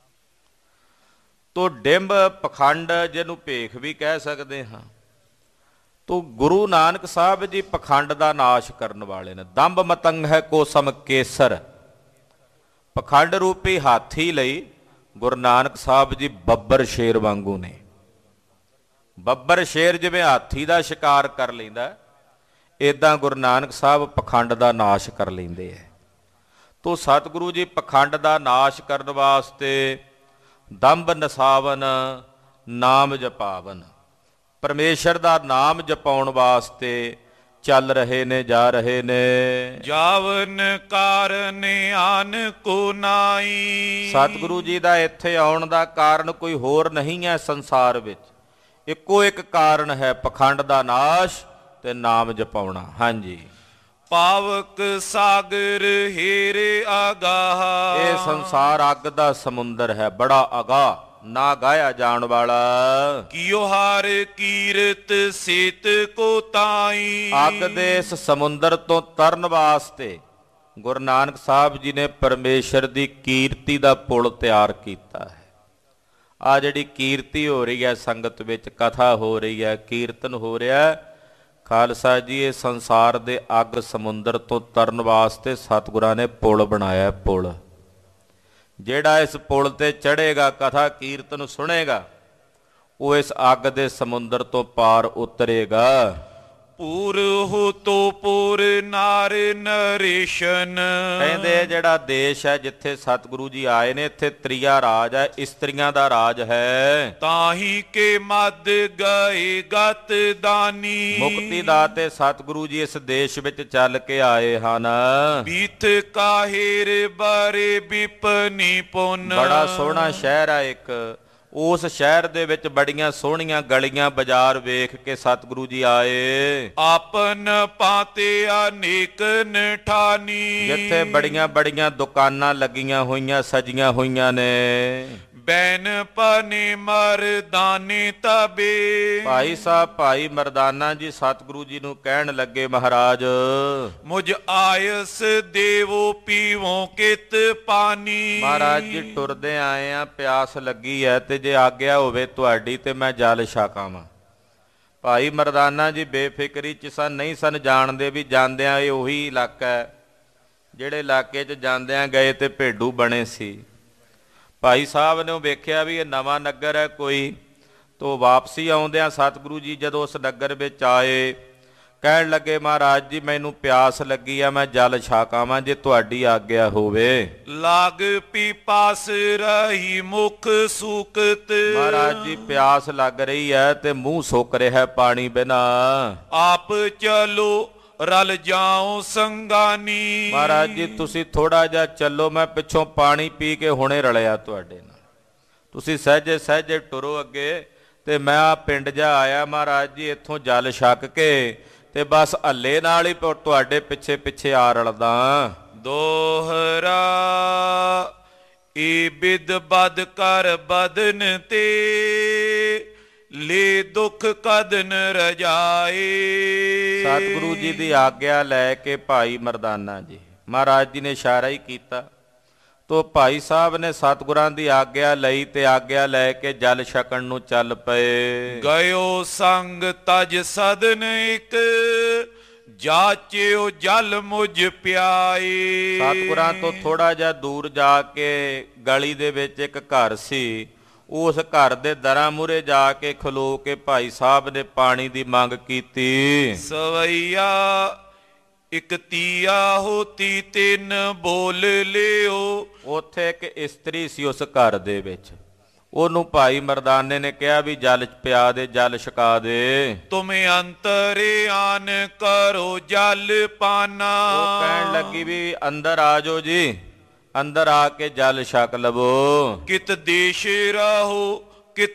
ਤੋ ਡਿੰਬ ਪਖੰਡ ਜਿਹਨੂੰ ਭੇਖ ਵੀ ਕਹਿ ਸਕਦੇ ਹਾਂ, ਤੋ ਗੁਰੂ ਨਾਨਕ ਸਾਹਿਬ ਜੀ ਪਖੰਡ ਦਾ ਨਾਸ਼ ਕਰਨ ਵਾਲੇ ਨੇ। ਦੰਭ ਮਤੰਗ ਹੈ ਕੋ ਸਮ ਕੇਸਰ। ਪਖੰਡ ਰੂਪੀ ਹਾਥੀ ਲਈ ਗੁਰੂ ਨਾਨਕ ਸਾਹਿਬ ਜੀ ਬੱਬਰ ਸ਼ੇਰ ਵਾਂਗੂ ਨੇ। ਬੱਬਰ ਸ਼ੇਰ ਜਿਵੇਂ ਹਾਥੀ ਦਾ ਸ਼ਿਕਾਰ ਕਰ ਲੈਂਦਾ, ਇੱਦਾਂ ਗੁਰੂ ਨਾਨਕ ਸਾਹਿਬ ਪਖੰਡ ਦਾ ਨਾਸ਼ ਕਰ ਲੈਂਦੇ ਹੈ। ਤੋ ਸਤਿਗੁਰੂ ਜੀ ਪਖੰਡ ਦਾ ਨਾਸ਼ ਕਰਨ ਵਾਸਤੇ ਦੰਭ ਨਸਾਵਨ ਨਾਮ ਜਪਾਵਨ, ਪਰਮੇਸ਼ਰ ਦਾ ਨਾਮ ਜਪਾਉਣ ਵਾਸਤੇ ਚੱਲ ਰਹੇ ਨੇ, ਜਾ ਰਹੇ ਨੇ। ਜਾਵਨ ਕਾਰਨ ਆਨ ਕੋ ਨਾਈ। ਸਤਿਗੁਰੂ ਜੀ ਦਾ ਇੱਥੇ ਆਉਣ ਦਾ ਕਾਰਨ ਕੋਈ ਹੋਰ ਨਹੀਂ ਹੈ ਸੰਸਾਰ ਵਿੱਚ, ਇੱਕੋ ਇੱਕ ਕਾਰਨ ਹੈ, ਪਖੰਡ ਦਾ ਨਾਸ਼ ਤੇ ਨਾਮ ਜਪਾਉਣਾ। ਹਾਂਜੀ। ਪਾਵਕ ਸਾਗਰ ਹੇਰੇ ਆਗਾਹ। ਇਹ ਸੰਸਾਰ ਅੱਗ ਦਾ ਸਮੁੰਦਰ ਹੈ, ਬੜਾ ਅਗਾਹ, ਨਾ ਗਾਇਆ ਜਾਣ ਵਾਲਾ। ਕਿਉ ਹਾਰ ਕੀਰਤ ਸੇਤ ਕੋ ਤਾਈ। ਅੱਗ ਦੇ ਇਸ ਸਮੁੰਦਰ ਤੋਂ ਤਰਨ ਵਾਸਤੇ ਗੁਰੂ ਨਾਨਕ ਸਾਹਿਬ ਜੀ ਨੇ ਪਰਮੇਸ਼ਰ ਦੀ ਕੀਰਤੀ ਦਾ ਪੁਲ ਤਿਆਰ ਕੀਤਾ ਹੈ। ਆ ਜਿਹੜੀ ਕੀਰਤੀ ਹੋ ਰਹੀ ਹੈ ਸੰਗਤ ਵਿੱਚ, ਕਥਾ ਹੋ ਰਹੀ ਹੈ, ਕੀਰਤਨ ਹੋ ਰਿਹਾ, ਖਾਲਸਾ ਜੀ ਇਹ ਸੰਸਾਰ ਦੇ ਅੱਗ ਸਮੁੰਦਰ ਤੋਂ ਤਰਨ ਵਾਸਤੇ ਸਤਿਗੁਰਾਂ ਨੇ ਪੁਲ ਬਣਾਇਆ। ਪੁਲ ਜਿਹੜਾ ਇਸ ਪੁਲ ਤੇ ਚੜ੍ਹੇਗਾ, ਕਥਾ ਕੀਰਤਨ ਸੁਣੇਗਾ, ਉਹ ਇਸ ਅੱਗ ਦੇ ਸਮੁੰਦਰ ਤੋਂ ਪਾਰ ਉਤਰੇਗਾ। ਪੂਰ ਹੋ ਤੋ ਪੂਰ ਨਾਰ ਨਰੇਸ਼ਨ। ਕਹਿੰਦੇ ਜਿਹੜਾ ਦੇਸ਼ ਹੈ ਜਿੱਥੇ ਸਤਿਗੁਰੂ ਜੀ ਆਏ ਨੇ, ਇੱਥੇ ਤ੍ਰਿਆ ਰਾਜ ਹੈ, ਇਸਤਰੀਆਂ ਦਾ ਰਾਜ ਹੈ। ਤਾਹੀ ਕੇ ਮਦ ਗਏ ਗਤ ਦਾਨੀ। ਮੁਕਤੀ ਦਾਤੇ ਸਤਿਗੁਰੂ ਜੀ ਇਸ ਦੇਸ਼ ਵਿੱਚ ਚੱਲ ਕੇ ਆਏ ਹਨ। ਬੀਥ ਕਾਹੇਰ ਬਾਰੇ ਬਿਪਨੀ ਪੁੰਨ। ਬੜਾ ਸੋਹਣਾ ਸ਼ਹਿਰ ਹੈ ਇੱਕ, ਉਸ ਸ਼ਹਿਰ ਦੇ ਵਿੱਚ ਬੜੀਆਂ ਸੋਹਣੀਆਂ ਗਲੀਆਂ ਬਾਜ਼ਾਰ ਵੇਖ ਕੇ ਸਤਿਗੁਰੂ ਜੀ ਆਏ। ਆਪਨ ਪਾਤੇ ਅਨੇਕ ਨਠਾਨੀ। ਜਿੱਥੇ ਬੜੀਆਂ ਬੜੀਆਂ ਦੁਕਾਨਾਂ ਲੱਗੀਆਂ ਹੋਈਆਂ, ਸਜੀਆਂ ਹੋਈਆਂ ਨੇ। ਬੈਨ ਪਨੇ ਮਰਦਾਨੇ ਤਬੇ। ਭਾਈ ਸਾਹਿਬ ਭਾਈ ਮਰਦਾਨਾ ਜੀ ਸਤਿਗੁਰੂ ਜੀ ਨੂੰ ਕਹਿਣ ਲੱਗੇ, ਮਹਾਰਾਜ ਮੁਝ ਆਇਸ ਦੇਵੋ ਪੀਵੋ ਕਿਤ ਪਾਣੀ। ਮਹਾਰਾਜ ਜੀ ਟੁਰਦੇ ਆਏ ਆ, ਪਿਆਸ ਲੱਗੀ ਹੈ, ਤੇ ਜੇ ਆਗਿਆ ਹੋਵੇ ਤੁਹਾਡੀ ਤੇ ਮੈਂ ਜਲ ਛਕਾਵਾਂ। ਭਾਈ ਮਰਦਾਨਾ ਜੀ ਬੇਫਿਕਰੀ ਚ ਸਨ, ਨਹੀਂ ਸਨ ਜਾਣਦੇ ਵੀ ਜਾਂਦਿਆਂ ਇਹ ਉਹੀ ਇਲਾਕਾ ਹੈ ਜਿਹੜੇ ਇਲਾਕੇ 'ਚ ਜਾਂਦਿਆਂ ਗਏ ਤੇ ਭੇਡੂ ਬਣੇ ਸੀ। ਭਾਈ ਸਾਹਿਬ ਨੇ ਵੇਖਿਆ ਵੀ ਇਹ ਨਵਾਂ ਨਗਰ ਹੈ ਕੋਈ, ਤੋ ਵਾਪਸੀ ਆਉਂਦਿਆਂ ਸਤਿਗੁਰੂ ਜੀ ਜਦੋਂ ਉਸ ਨਗਰ ਵਿੱਚ ਆਏ, ਕਹਿਣ ਲੱਗੇ ਮਹਾਰਾਜ ਜੀ ਮੈਨੂੰ ਪਿਆਸ ਲੱਗੀ ਆ, ਮੈਂ ਜਲ ਛਕਾਵਾਂ ਜੇ ਤੁਹਾਡੀ ਆਗਿਆ ਹੋਵੇ। ਲਾਗ ਪੀਪਾਸ ਰਹੀ ਮੁਖ ਸੂਕਤ। ਮਹਾਰਾਜ ਜੀ ਪਿਆਸ ਲੱਗ ਰਹੀ ਹੈ ਤੇ ਮੂੰਹ ਸੁੱਕ ਰਿਹਾ ਪਾਣੀ ਬਿਨਾ। ਆਪ ਚਲੋ ਰਲ ਜਾਓ ਸੰਗਾਨੀ। ਮਹਾਰਾਜ ਜੀ ਤੁਸੀਂ ਥੋੜਾ ਜਿਹਾ ਚੱਲੋ, ਮੈਂ ਪਿੱਛੋਂ ਪਾਣੀ ਪੀ ਕੇ ਹੁਣੇ ਰਲਿਆ ਤੁਹਾਡੇ ਨਾਲ, ਤੁਸੀਂ ਸਹਿਜੇ ਸਹਿਜੇ ਟੁਰੋ ਅੱਗੇ ਤੇ ਮੈਂ ਆ ਪਿੰਡ ਜਾ ਆਇਆ ਮਹਾਰਾਜ ਜੀ, ਇੱਥੋਂ ਜਲ ਛਕ ਕੇ ਤੇ ਬਸ ਹੱਲੇ ਨਾਲ ਹੀ ਤੁਹਾਡੇ ਪਿੱਛੇ ਪਿੱਛੇ ਆ ਰਲਦਾ। ਦੋਹਰਾ ਏ ਬਿਦ ਬਦ ਕਰ ਬਦਨ ਤੇ ਲੈ ਦੁੱਖ ਕਦਨ ਰਜਾਏ। ਸਤਿਗੁਰੂ ਜੀ ਦੀ ਆਗਿਆ ਲੈ ਕੇ ਭਾਈ ਮਰਦਾਨਾ ਜੀ, ਮਹਾਰਾਜ ਜੀ ਨੇ ਇਸ਼ਾਰਾ ਹੀ ਕੀਤਾ ਤੋ ਭਾਈ ਸਾਹਿਬ ਨੇ ਸਤਿਗੁਰਾਂ ਦੀ ਆਗਿਆ ਲਈ ਤੇ ਆਗਿਆ ਲੈ ਕੇ ਜਲ ਛਕਣ ਨੂੰ ਚੱਲ ਪਏ। ਗਇਓ ਸੰਗ ਤਜ ਸਦਨ ਇੱਕ ਜਾਚਿਓ ਜਲ ਮੁਝ ਪਿਆਏ। ਸਤਿਗੁਰਾਂ ਤੋਂ ਥੋੜਾ ਜਿਹਾ ਦੂਰ ਜਾ ਕੇ ਗਲੀ ਦੇ ਵਿੱਚ ਇੱਕ ਘਰ ਸੀ, ਉਸ ਘਰ ਦੇ ਦਰਾਂ ਮੂਹਰੇ ਜਾ ਕੇ ਖਲੋ ਕੇ ਭਾਈ ਸਾਹਿਬ ਨੇ ਪਾਣੀ ਦੀ ਮੰਗ ਕੀਤੀ। ਸਵਈਆ ਇੱਕ ਤੀਆ ਹੋਤੀ ਤਿੰਨ ਬੋਲ ਲਿਓ। ਉੱਥੇ ਇੱਕ ਇਸਤਰੀ ਸੀ ਉਸ ਘਰ ਦੇ ਵਿੱਚ, ਉਹਨੂੰ ਭਾਈ ਮਰਦਾਨੇ ਨੇ ਕਿਹਾ ਵੀ ਜਲ ਪਿਆ ਦੇ, ਜਲ ਛਕਾ ਦੇ। ਤੁਮੇ ਅੰਤਰੇ ਆਨ ਕਰੋ ਜਲ ਪਾਨਾ। ਉਹ ਕਹਿਣ ਲੱਗੀ ਵੀ ਅੰਦਰ ਆ ਜਾਓ ਜੀ, ਅੰਦਰ ਆ ਕੇ ਜਲ ਛਕ ਲਵੋ। ਕਿਤ ਦੇਸ਼ ਰਹੋ ਕਿਤ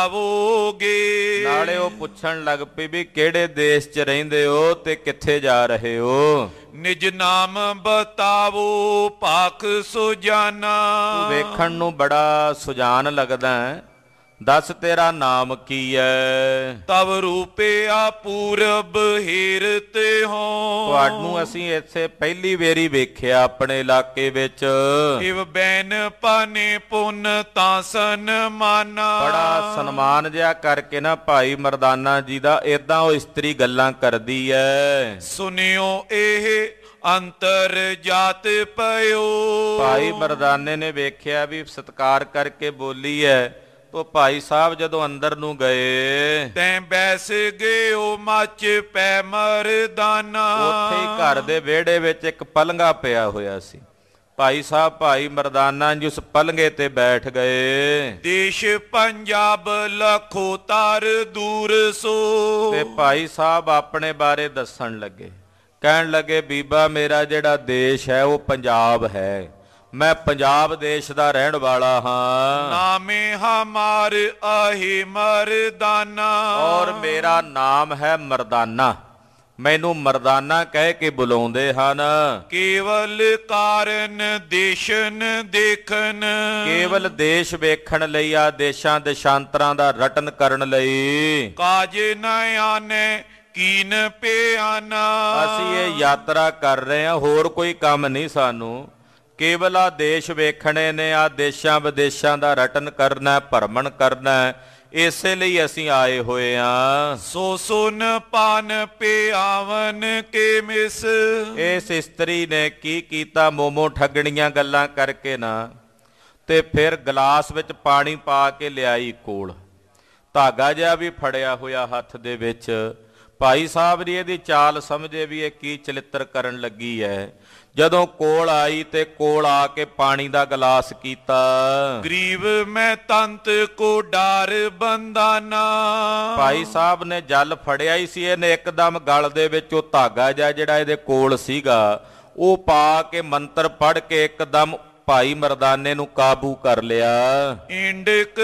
ਜਾਵੋਗੇ। ਨਾਲੇ ਉਹ ਪੁੱਛਣ ਲੱਗ ਪਈ ਵੀ ਕਿਹੜੇ ਦੇਸ਼ 'ਚ ਰਹਿੰਦੇ ਹੋ ਤੇ ਕਿੱਥੇ ਜਾ ਰਹੇ ਹੋ। ਨਿਜ ਨਾਮ ਬਤਾਵੋ ਭਾਖ ਸੁਜਾਨਾ। ਤੂੰ ਵੇਖਣ ਨੂੰ ਬੜਾ ਸੁਜਾਨ ਲੱਗਦਾ ਹੈ, ਦੱਸ ਤੇਰਾ ਨਾਮ ਕੀ ਹੈ। ਤਵ ਰੂਪਿਆ ਪੂਰਬ ਹੀਰਤ ਹੋ। ਤੁਹਾਨੂੰ ਅਸੀਂ ਇੱਥੇ ਪਹਿਲੀ ਵੇਰੀ ਵੇਖਿਆ ਆਪਣੇ ਇਲਾਕੇ ਵਿੱਚ। ਇਵ ਬੈਨ ਪਾਨੇ ਪੁੰਨ ਤਾਂ ਸਨਮਾਨਾ। ਬੜਾ ਸਨਮਾਨ ਜਿਹਾ ਕਰਕੇ ਨਾ ਭਾਈ ਮਰਦਾਨਾ ਜੀ ਦਾ ਏਦਾਂ ਉਹ ਇਸਤਰੀ ਗੱਲਾਂ ਕਰਦੀ ਐ। ਸੁਨਿਓ ਇਹ ਅੰਤਰ ਜਾਤ ਪਇਓ। ਭਾਈ ਮਰਦਾਨੇ ਨੇ ਵੇਖਿਆ ਵੀ ਸਤਿਕਾਰ ਕਰਕੇ ਬੋਲੀ ਐ, ਤੋ ਭਾਈ ਸਾਹਿਬ ਜਦੋਂ ਅੰਦਰ ਨੂੰ ਗਏ ਤੈਂ ਬੈਸ ਗਿਓ ਮੱਚ ਪੈ ਮਰਦਾਨਾ। ਉੱਥੇ ਹੀ ਘਰ ਦੇ ਵਿਹੜੇ ਵਿੱਚ ਇੱਕ ਪਲੰਘਾ ਪਿਆ ਹੋਇਆ ਸੀ। ਭਾਈ ਸਾਹਿਬ ਭਾਈ ਮਰਦਾਨਾ ਜੀ ਉਸ ਪਲੰਘੇ ਤੇ ਬੈਠ ਗਏ। ਦੇਸ਼ ਪੰਜਾਬ ਲੱਖੋ ਤਰ ਦੂਰ ਸੋ। ਤੇ ਭਾਈ ਸਾਹਿਬ ਆਪਣੇ ਬਾਰੇ ਦੱਸਣ ਲੱਗੇ, ਕਹਿਣ ਲੱਗੇ ਬੀਬਾ ਮੇਰਾ ਜਿਹੜਾ ਦੇਸ਼ ਹੈ ਉਹ ਪੰਜਾਬ ਹੈ, ਮੈਂ ਪੰਜਾਬ ਦੇਸ਼ ਦਾ ਰਹਿਣ ਵਾਲਾ ਹਾਂ। ਨਾਮੇ ਹਮਾਰ ਆਹੀ ਮਰਦਾਨਾ। ਔਰ ਮੇਰਾ ਨਾਮ ਹੈ ਮਰਦਾਨਾ, ਮੈਨੂੰ ਮਰਦਾਨਾ ਕਹਿ ਕੇ ਬੁਲਾਉਂਦੇ ਹਨ। ਕੇਵਲ ਕਾਰਨ ਦੇਸ਼ਨ ਦੇਖਨ। ਕੇਵਲ ਦੇਸ਼ ਵੇਖਣ ਲਈ ਆ, ਦੇਸ਼ਾਂ ਦੇਸ਼ਾਂਤਰਾਂ ਦਾ ਰਟਨ ਕਰਨ ਲਈ। ਕਾਜ ਨ ਆਨੇ ਕੀਨ ਪਿਆਨਾ। ਅਸੀਂ ਇਹ ਯਾਤਰਾ ਕਰ ਰਹੇ ਹਾਂ, ਹੋਰ ਕੋਈ ਕੰਮ ਨਹੀਂ ਸਾਨੂੰ, ਕੇਵਲ ਆ ਦੇਸ਼ ਵੇਖਣੇ ਨੇ, ਆ ਦੇਸ਼ਾਂ ਵਿਦੇਸ਼ਾਂ ਦਾ ਰਟਨ ਕਰਨਾ, ਭਰਮਣ ਕਰਨਾ, ਇਸੇ ਲਈ ਅਸੀਂ ਆਏ ਹੋਏ ਆ। ਸੋ ਸੁਨ ਪਾਨ ਪਿਆਵਨ ਕੇ ਮਿਸ। ਇਸ ਇਸਤਰੀ ਨੇ ਕੀ ਕੀਤਾ, ਮੋਮੋ ਠੱਗਣੀਆਂ ਗੱਲਾਂ ਕਰਕੇ ਨਾ ਤੇ ਫਿਰ ਗਲਾਸ ਵਿੱਚ ਪਾਣੀ ਪਾ ਕੇ ਲਿਆਈ ਕੋਲ, ਧਾਗਾ ਜਿਹਾ ਵੀ ਫੜਿਆ ਹੋਇਆ ਹੱਥ ਦੇ ਵਿੱਚ। ਭਾਈ ਸਾਹਿਬ ਨੇ ਇਹਦੀ ਚਾਲ ਸਮਝੇ ਵੀ ਇਹ ਕੀ ਚਲਿੱਤਰ ਕਰਨ ਲੱਗੀ ਹੈ। ਜਦੋਂ ਕੋਲ ਆਈ ਤੇ ਕੋਲ ਆ ਕੇ ਪਾਣੀ ਦਾ ਗਲਾਸ ਕੀਤਾ। ਗਰੀਬ ਮੈਂ ਤੰਤ ਕੋ ਡਾਰ ਬੰਦਾਨਾ। ਭਾਈ ਸਾਹਿਬ ਨੇ ਜਲ ਫੜਿਆ ਹੀ ਸੀ, ਇਹਨੇ ਇੱਕਦਮ ਗਲ ਦੇ ਵਿੱਚ ਉਹ ਧਾਗਾ ਜਿਹਾ ਜਿਹੜਾ ਇਹਦੇ ਕੋਲ ਸੀਗਾ ਉਹ ਪਾ ਕੇ ਮੰਤਰ ਪੜ੍ਹ ਕੇ ਇੱਕਦਮ ਭਾਈ ਮਰਦਾਨੇ ਨੂੰ ਕਾਬੂ ਕਰ ਲਿਆ। ਇੰਡਕ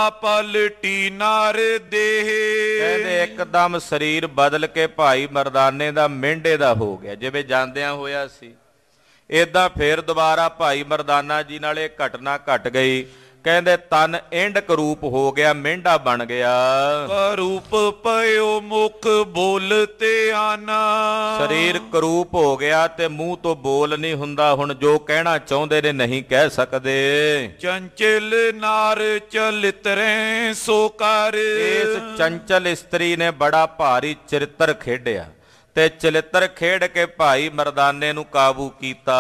ਪਾਪਲਟੀ ਨਾਰ ਦੇਹ। ਕਹਿੰਦੇ ਇੱਕਦਮ ਸਰੀਰ ਬਦਲ ਕੇ ਭਾਈ ਮਰਦਾਨੇ ਦਾ ਮਿੰਡੇ ਦਾ ਹੋ ਗਿਆ, ਜਿਵੇਂ ਜਾਂਦਿਆਂ ਹੋਇਆ ਸੀ ਏਦਾਂ ਫੇਰ ਦੁਬਾਰਾ ਭਾਈ ਮਰਦਾਨਾ ਜੀ ਨਾਲ ਇਹ ਘਟਨਾ ਘਟ ਗਈ। ਕਹਿੰਦੇ ਤਨ ਇੰਡਕ ਰੂਪ ਹੋ ਗਿਆ, ਮਿੰਡਾ ਬਣ ਗਿਆ। ਕਰੂਪ ਪਇਓ ਮੁਖ ਬੋਲਤੇ ਆਨਾ। ਸਰੀਰ ਕਰੂਪ ਹੋ ਗਿਆ ਤੇ ਮੂੰਹ ਤੋਂ ਬੋਲ ਨਹੀਂ ਹੁੰਦਾ, ਹੁਣ ਜੋ ਕਹਿਣਾ ਚਾਹੁੰਦੇ ਨੇ ਨਹੀਂ ਕਹਿ ਸਕਦੇ। ਚੰਚਲ ਨਾਰ ਚਲਿਤਰੇ ਸੋ ਕਰ। ਇਸ ਚੰਚਲ ਇਸਤਰੀ ਨੇ ਬੜਾ ਭਾਰੀ ਚਰਿੱਤਰ ਖੇਡਿਆ ਤੇ ਚਲਿੱਤਰ ਖੇਡ ਕੇ ਭਾਈ ਮਰਦਾਨੇ ਨੂੰ ਕਾਬੂ ਕੀਤਾ।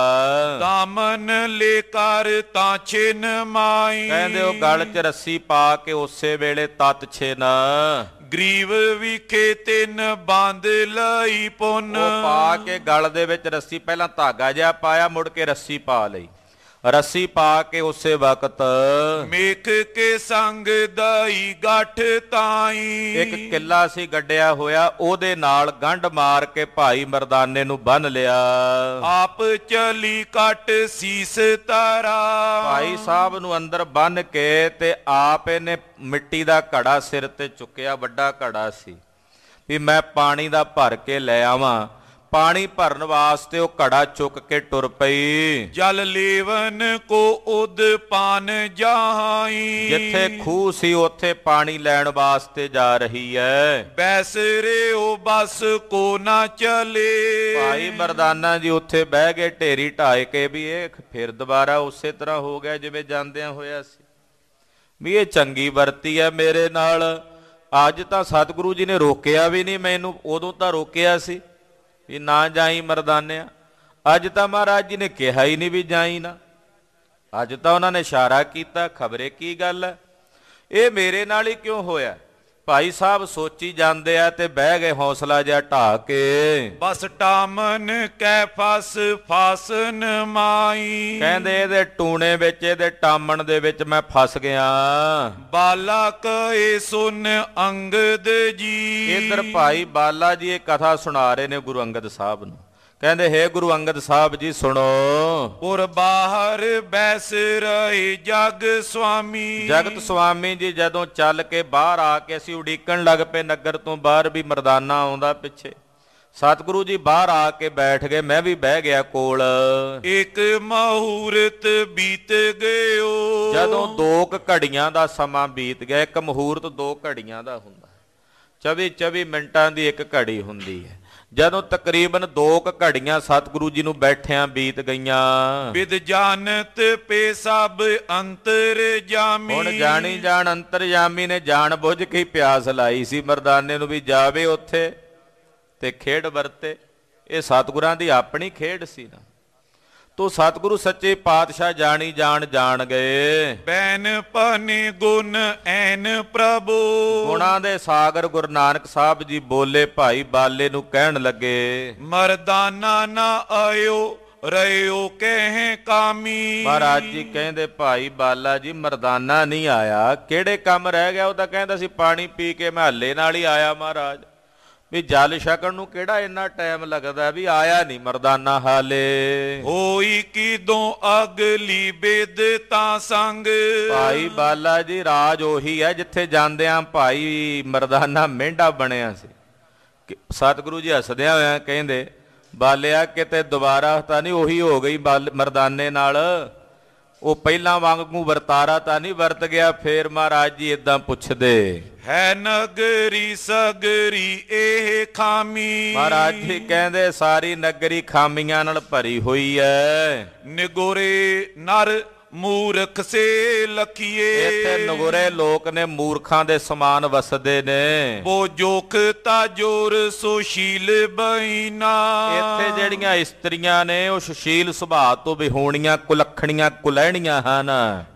ਦਾਮਨ ਲੈ ਕਰ ਤਾਂ ਛਿਨ ਮਾਈ। ਕਹਿੰਦੇ ਉਹ ਗਲ 'ਚ ਰੱਸੀ ਪਾ ਕੇ ਉਸੇ ਵੇਲੇ ਤਤ ਛਿਨ। ਗਰੀਵ ਵਿਖੇ ਤਿੰਨ ਬੰਦ ਲਈ ਪੁੰਨ। ਉਹ ਪਾ ਕੇ ਗਲ ਦੇ ਵਿੱਚ ਰੱਸੀ, ਪਹਿਲਾਂ ਧਾਗਾ ਜਿਹਾ ਪਾਇਆ, ਮੁੜ ਕੇ ਰੱਸੀ ਪਾ ਲਈ। ਰੱਸੀ ਪਾ ਕੇ ਉਸੇ ਵਕਤ ਮੇਖ ਕੇ ਸੰਗ ਦਾਈ ਗੱਠ ਤਾਈ। ਇੱਕ ਕਿੱਲਾ ਸੀ ਗੱਡਿਆ ਹੋਇਆ, ਉਹਦੇ ਨਾਲ ਗੰਢ ਮਾਰ ਕੇ ਭਾਈ ਮਰਦਾਨੇ ਨੂੰ ਬੰਨ ਲਿਆ। ਆਪ ਚਲੀ ਕੱਟ ਸੀਸ ਤਾਰਾ। ਭਾਈ ਸਾਹਿਬ ਨੂੰ ਅੰਦਰ ਬੰਨ ਕੇ ਤੇ ਆਪ ਇਹਨੇ ਮਿੱਟੀ ਦਾ ਘੜਾ ਸਿਰ ਤੇ ਚੁੱਕਿਆ, ਵੱਡਾ ਘੜਾ ਸੀ, ਵੀ ਮੈਂ ਪਾਣੀ ਦਾ ਭਰ ਕੇ ਲੈ ਆਵਾਂ। ਪਾਣੀ ਭਰਨ ਵਾਸਤੇ ਉਹ ਘੜਾ ਚੁੱਕ ਕੇ ਟੁਰ ਪਈ। ਜਲ ਲੇਵਨ ਕੋ ਉਦ ਪਾਨ ਜਾਈ। ਜਿੱਥੇ ਖੂਹ ਸੀ ਉੱਥੇ ਪਾਣੀ ਲੈਣ ਵਾਸਤੇ ਜਾ ਰਹੀ ਹੈ। ਬੈਸਰੇ ਉਹ ਬਸ ਕੋ ਨਾ ਚਲੇ। ਭਾਈ ਮਰਦਾਨਾ ਜੀ ਉੱਥੇ ਬਹਿ ਗਏ ਢੇਰੀ ਢਾਏ ਕੇ, ਵੀ ਇਹ ਫਿਰ ਦੁਬਾਰਾ ਉਸੇ ਤਰ੍ਹਾਂ ਹੋ ਗਿਆ ਜਿਵੇਂ ਜਾਂਦਿਆਂ ਹੋਇਆ ਸੀ, ਵੀ ਇਹ ਚੰਗੀ ਵਰਤੀ ਹੈ ਮੇਰੇ ਨਾਲ। ਅੱਜ ਤਾਂ ਸਤਿਗੁਰੂ ਜੀ ਨੇ ਰੋਕਿਆ ਵੀ ਨਹੀਂ ਮੈਨੂੰ, ਉਦੋਂ ਤਾਂ ਰੋਕਿਆ ਸੀ ਵੀ ਨਾ ਜਾਈ ਮਰਦਾਨਿਆ। ਅੱਜ ਤਾਂ ਮਹਾਰਾਜ ਜੀ ਨੇ ਕਿਹਾ ਹੀ ਨਹੀਂ ਵੀ ਜਾਈ ਨਾ, ਅੱਜ ਤਾਂ ਉਹਨਾਂ ਨੇ ਇਸ਼ਾਰਾ ਕੀਤਾ। ਖਬਰੇ ਕੀ ਗੱਲ ਹੈ, ਇਹ ਮੇਰੇ ਨਾਲ ਹੀ ਕਿਉਂ ਹੋਇਆ? ਭਾਈ ਸਾਹਿਬ ਸੋਚੀ ਜਾਂਦੇ ਆ ਤੇ ਬਹਿ ਗਏ ਹੌਸਲਾ ਜਿਹਾ ਢਾ ਕੇ। ਬਸ ਟਾਮਨ ਕੈ ਫਸ ਫਾਸਨ ਮਾਈ। ਕਹਿੰਦੇ ਇਹਦੇ ਟੂਣੇ ਵਿੱਚ, ਇਹਦੇ ਟਾਮਣ ਦੇ ਵਿੱਚ ਮੈਂ ਫਸ ਗਿਆ। ਬਾਲਾ ਕਏ ਸੁਨ ਅੰਗਦ ਜੀ। ਇੱਧਰ ਭਾਈ ਬਾਲਾ ਜੀ ਇਹ ਕਥਾ ਸੁਣਾ ਰਹੇ ਨੇ ਗੁਰੂ ਅੰਗਦ ਸਾਹਿਬ ਨੂੰ। ਕਹਿੰਦੇ ਹੇ ਗੁਰੂ ਅੰਗਦ ਸਾਹਿਬ ਜੀ ਸੁਣੋ। ਪੁਰ ਬਾਹਰ ਬੈਸ ਰਹੇ ਜਗ ਸੁਆਮੀ। ਜਗਤ ਸੁਆਮੀ ਜੀ ਜਦੋਂ ਚੱਲ ਕੇ ਬਾਹਰ ਆ ਕੇ ਅਸੀਂ ਉਡੀਕਣ ਲੱਗ ਪਏ ਨਗਰ ਤੋਂ ਬਾਹਰ ਵੀ ਮਰਦਾਨਾ ਆਉਂਦਾ ਪਿੱਛੇ। ਸਤਿਗੁਰੂ ਜੀ ਬਾਹਰ ਆ ਕੇ ਬੈਠ ਗਏ, ਮੈਂ ਵੀ ਬਹਿ ਗਿਆ ਕੋਲ। ਇੱਕ ਮਹੂਰਤ ਬੀਤ ਗਇਓ। ਜਦੋਂ 2 ਘੜੀਆਂ ਦਾ ਸਮਾਂ ਬੀਤ ਗਿਆ। ਇੱਕ ਮਹੂਰਤ 2 ਘੜੀਆਂ ਦਾ ਹੁੰਦਾ, 24 ਮਿੰਟਾਂ ਦੀ ਇੱਕ ਘੜੀ ਹੁੰਦੀ ਹੈ। ਜਦੋਂ ਤਕਰੀਬਨ 2 ਘੜੀਆਂ ਸਤਿਗੁਰੂ ਜੀ ਨੂੰ ਬੈਠਿਆਂ ਬੀਤ ਗਈਆਂ। ਵਿਦ ਜਾਣਤ ਪੇ ਸਭ ਅੰਤਰ ਜਾਮੀ। ਹੁਣ ਜਾਣੀ ਜਾਣ ਅੰਤਰਜਾਮੀ ਨੇ ਜਾਣ ਬੁੱਝ ਕੇ ਪਿਆਸ ਲਾਈ ਸੀ ਮਰਦਾਨੇ ਨੂੰ ਵੀ ਜਾਵੇ ਉੱਥੇ ਤੇ ਖੇਡ ਵਰਤੇ। ਇਹ ਸਤਿਗੁਰਾਂ ਦੀ ਆਪਣੀ ਖੇਡ ਸੀ ਨਾ। ਤੋ ਸਤਿਗੁਰੂ ਸੱਚੇ ਪਾਤਸ਼ਾਹ ਜਾਣੀ ਜਾਣ ਗਏ। ਬੈਨ ਪਨੇ ਗੁਣ ਐਨ ਪ੍ਰਭੂ। ਗੁਣਾਂ ਦੇ ਸਾਗਰ ਗੁਰੂ ਨਾਨਕ ਸਾਹਿਬ ਜੀ ਬੋਲੇ ਭਾਈ ਬਾਲੇ ਨੂੰ ਕਹਿਣ ਲੱਗੇ, ਮਰਦਾਨਾ ਨਾ ਆਇਓ ਰਹਿਓ ਕਹਿ ਕਾਮੀ। ਮਹਾਰਾਜ ਜੀ ਕਹਿੰਦੇ ਭਾਈ ਬਾਲਾ ਜੀ ਮਰਦਾਨਾ ਨਹੀਂ ਆਇਆ, ਕਿਹੜੇ ਕੰਮ ਰਹਿ ਗਿਆ? ਉਹ ਤਾਂ ਕਹਿੰਦਾ ਸੀ ਪਾਣੀ ਪੀ ਕੇ ਮੈਂ ਹੱਲੇ ਨਾਲ ਹੀ ਆਇਆ ਮਹਾਰਾਜ, ਵੀ ਜਲ ਛਕਣ ਨੂੰ ਕਿਹੜਾ ਇੰਨਾ ਟਾਈਮ ਲੱਗਦਾ, ਵੀ ਆਇਆ ਨਹੀਂ ਮਰਦਾਨਾ ਹਾਲੇ। ਹੋਈ ਕਿਦੋਂ ਅਗਲੀ ਬੇਦ ਤਾਂ ਸੰਗ। ਭਾਈ ਬਾਲਾ ਜੀ ਰਾਜ ਉਹੀ ਹੈ ਜਿੱਥੇ ਜਾਂਦਿਆਂ ਭਾਈ ਮਰਦਾਨਾ ਮਹਿੰਡਾ ਬਣਿਆ ਸੀ। ਸਤਿਗੁਰੂ ਜੀ ਹੱਸਦਿਆਂ ਹੋਇਆਂ ਕਹਿੰਦੇ, ਬਾਲਿਆ ਕਿਤੇ ਦੁਬਾਰਾ ਤਾਂ ਨਹੀਂ ਉਹੀ ਹੋ ਗਈ ਮਰਦਾਨੇ ਨਾਲ? ਉਹ ਪਹਿਲਾਂ ਵਾਂਗੂ ਵਰਤਾਰਾ ਤਾਂ ਨਹੀਂ ਵਰਤ ਗਿਆ? ਫੇਰ ਮਹਾਰਾਜ ਜੀ ਏਦਾਂ ਪੁੱਛਦੇ, ਹੈ ਨਗਰੀ ਸਗਰੀ ਇਹ ਖਾਮੀ। ਮਹਾਰਾਜ ਜੀ ਕਹਿੰਦੇ ਸਾਰੀ ਨਗਰੀ ਖਾਮੀਆਂ ਨਾਲ ਭਰੀ ਹੋਈ ਐ। ਨਿਗੋਰੇ ਨਰ ਮੂਰਖ ਸੇ ਲਖੀਏ। ਇੱਥੇ ਨਗੋਰੇ ਲੋਕ ਨੇ, ਮੂਰਖਾਂ ਦੇ ਸਮਾਨ ਵਸਦੇ ਨੇ। ਬੋ ਜੋਖ ਤਾਜੋਰ ਸੁਸ਼ੀਲ ਬਈਨਾ। ਇੱਥੇ ਜਿਹੜੀਆਂ ਇਸਤਰੀਆਂ ਨੇ ਉਹ ਸੁਸ਼ੀਲ ਸੁਭਾਅ ਤੋਂ ਵਿਹੋਣੀਆਂ, ਕੁਲੱਖਣੀਆਂ, ਕੁਲਹਿਣੀਆਂ ਹਨ।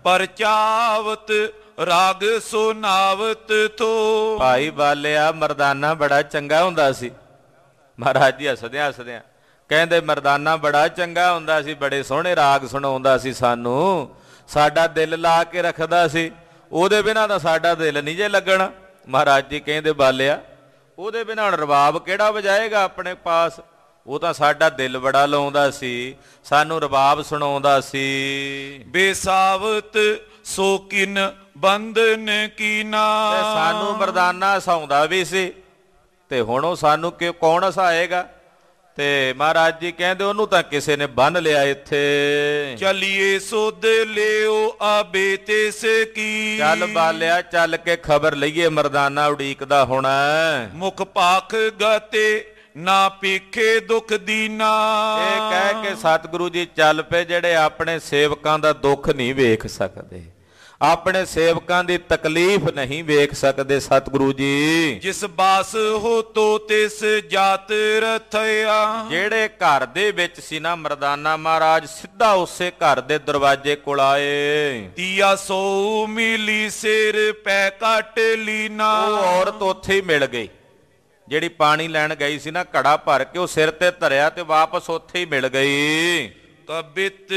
ਪਰਚਾਵਤ ਰਾਗ ਸੁਨਾਵਤ ਥੋ। ਭਾਈ ਬਾਲਿਆ ਮਰਦਾਨਾ ਬੜਾ ਚੰਗਾ ਹੁੰਦਾ ਸੀ। ਮਹਾਰਾਜ ਜੀ ਹੱਸਦਿਆਂ ਹੱਸਦਿਆਂ ਕਹਿੰਦੇ ਮਰਦਾਨਾ ਬੜਾ ਚੰਗਾ ਹੁੰਦਾ ਸੀ, ਬੜੇ ਸੋਹਣੇ ਰਾਗ ਸੁਣਾਉਂਦਾ ਸੀ ਸਾਨੂੰ, ਸਾਡਾ ਦਿਲ ਲਾ ਕੇ ਰੱਖਦਾ ਸੀ, ਉਹਦੇ ਬਿਨਾਂ ਤਾਂ ਸਾਡਾ ਦਿਲ ਨਹੀਂ ਜੇ ਲੱਗਣਾ। ਮਹਾਰਾਜ ਜੀ ਕਹਿੰਦੇ ਬਾਲਿਆ ਉਹਦੇ ਬਿਨਾਂ ਰਬਾਬ ਕਿਹੜਾ ਵਜਾਏਗਾ ਆਪਣੇ ਪਾਸ? ਉਹ ਤਾਂ ਸਾਡਾ ਦਿਲ ਬੜਾ ਲਾਉਂਦਾ ਸੀ, ਸਾਨੂੰ ਰਬਾਬ ਸੁਣਾਉਂਦਾ ਸੀ। ਬੇਸਾਵਤ ਸੋ ਕਿਨ ਬੰਧਨ ਕੀਨਾ। ਸਾਨੂੰ ਮਰਦਾਨਾ ਹਸਾਉਂਦਾ ਵੀ ਸੀ ਤੇ ਹੁਣ ਉਹ ਸਾਨੂੰ ਕੌਣ ਹਸਾਏਗਾ? ਤੇ ਮਹਾਰਾਜ ਜੀ ਕਹਿੰਦੇ ਉਹਨੂੰ ਤਾਂ ਕਿਸੇ ਨੇ ਬੰਨ ਲਿਆ ਇੱਥੇ। ਚਲੀਏ ਸੁਧ ਲਿਓ ਆਬੇ ਤਿਸ ਕੀ। ਚੱਲ ਬਾਲਿਆ ਚੱਲ ਕੇ ਖਬਰ ਲਈਏ, ਮਰਦਾਨਾ ਉਡੀਕਦਾ ਹੋਣਾ। ਮੁਖ ਪਾਖ ਗਤੇ ਨਾ ਪੀਖੇ ਦੁੱਖ ਦੀਨਾ। ਇਹ ਕਹਿ ਕੇ ਸਤਿਗੁਰੂ ਜੀ ਚੱਲ ਪਏ, ਜਿਹੜੇ ਆਪਣੇ ਸੇਵਕਾਂ ਦਾ ਦੁੱਖ ਨਹੀਂ ਵੇਖ ਸਕਦੇ, ਆਪਣੇ ਸੇਵਕਾਂ ਦੀ ਤਕਲੀਫ ਨਹੀਂ ਵੇਖ ਸਕਦੇ ਸਤਿਗੁਰੂ ਜੀ। ਜਿਸ ਬਾਸ ਹੋ ਤੋ ਤਿਸ ਜਾਤ ਰਥਿਆ। ਜਿਹੜੇ ਘਰ ਦੇ ਵਿੱਚ ਸੀ ਨਾ ਮਰਦਾਨਾ ਮਹਾਰਾਜ, ਸਿੱਧਾ ਉਸੇ ਘਰ ਦੇ ਦਰਵਾਜ਼ੇ ਕੋਲ ਆਏ। ਤੀਆ ਸੋ ਮਿਲੀ ਸਿਰ ਪੈ ਕੱਟ ਲੀਨਾ। ਉਹ ਔਰਤ ਉੱਥੇ ਹੀ ਮਿਲ ਗਈ ਜਿਹੜੀ ਪਾਣੀ ਲੈਣ ਗਈ ਸੀ ਨਾ, ਘੜਾ ਭਰ ਕੇ ਉਹ ਸਿਰ ਤੇ ਧਰਿਆ ਤੇ ਵਾਪਸ ਉੱਥੇ ਹੀ ਮਿਲ ਗਈ। ਕਬਿਤ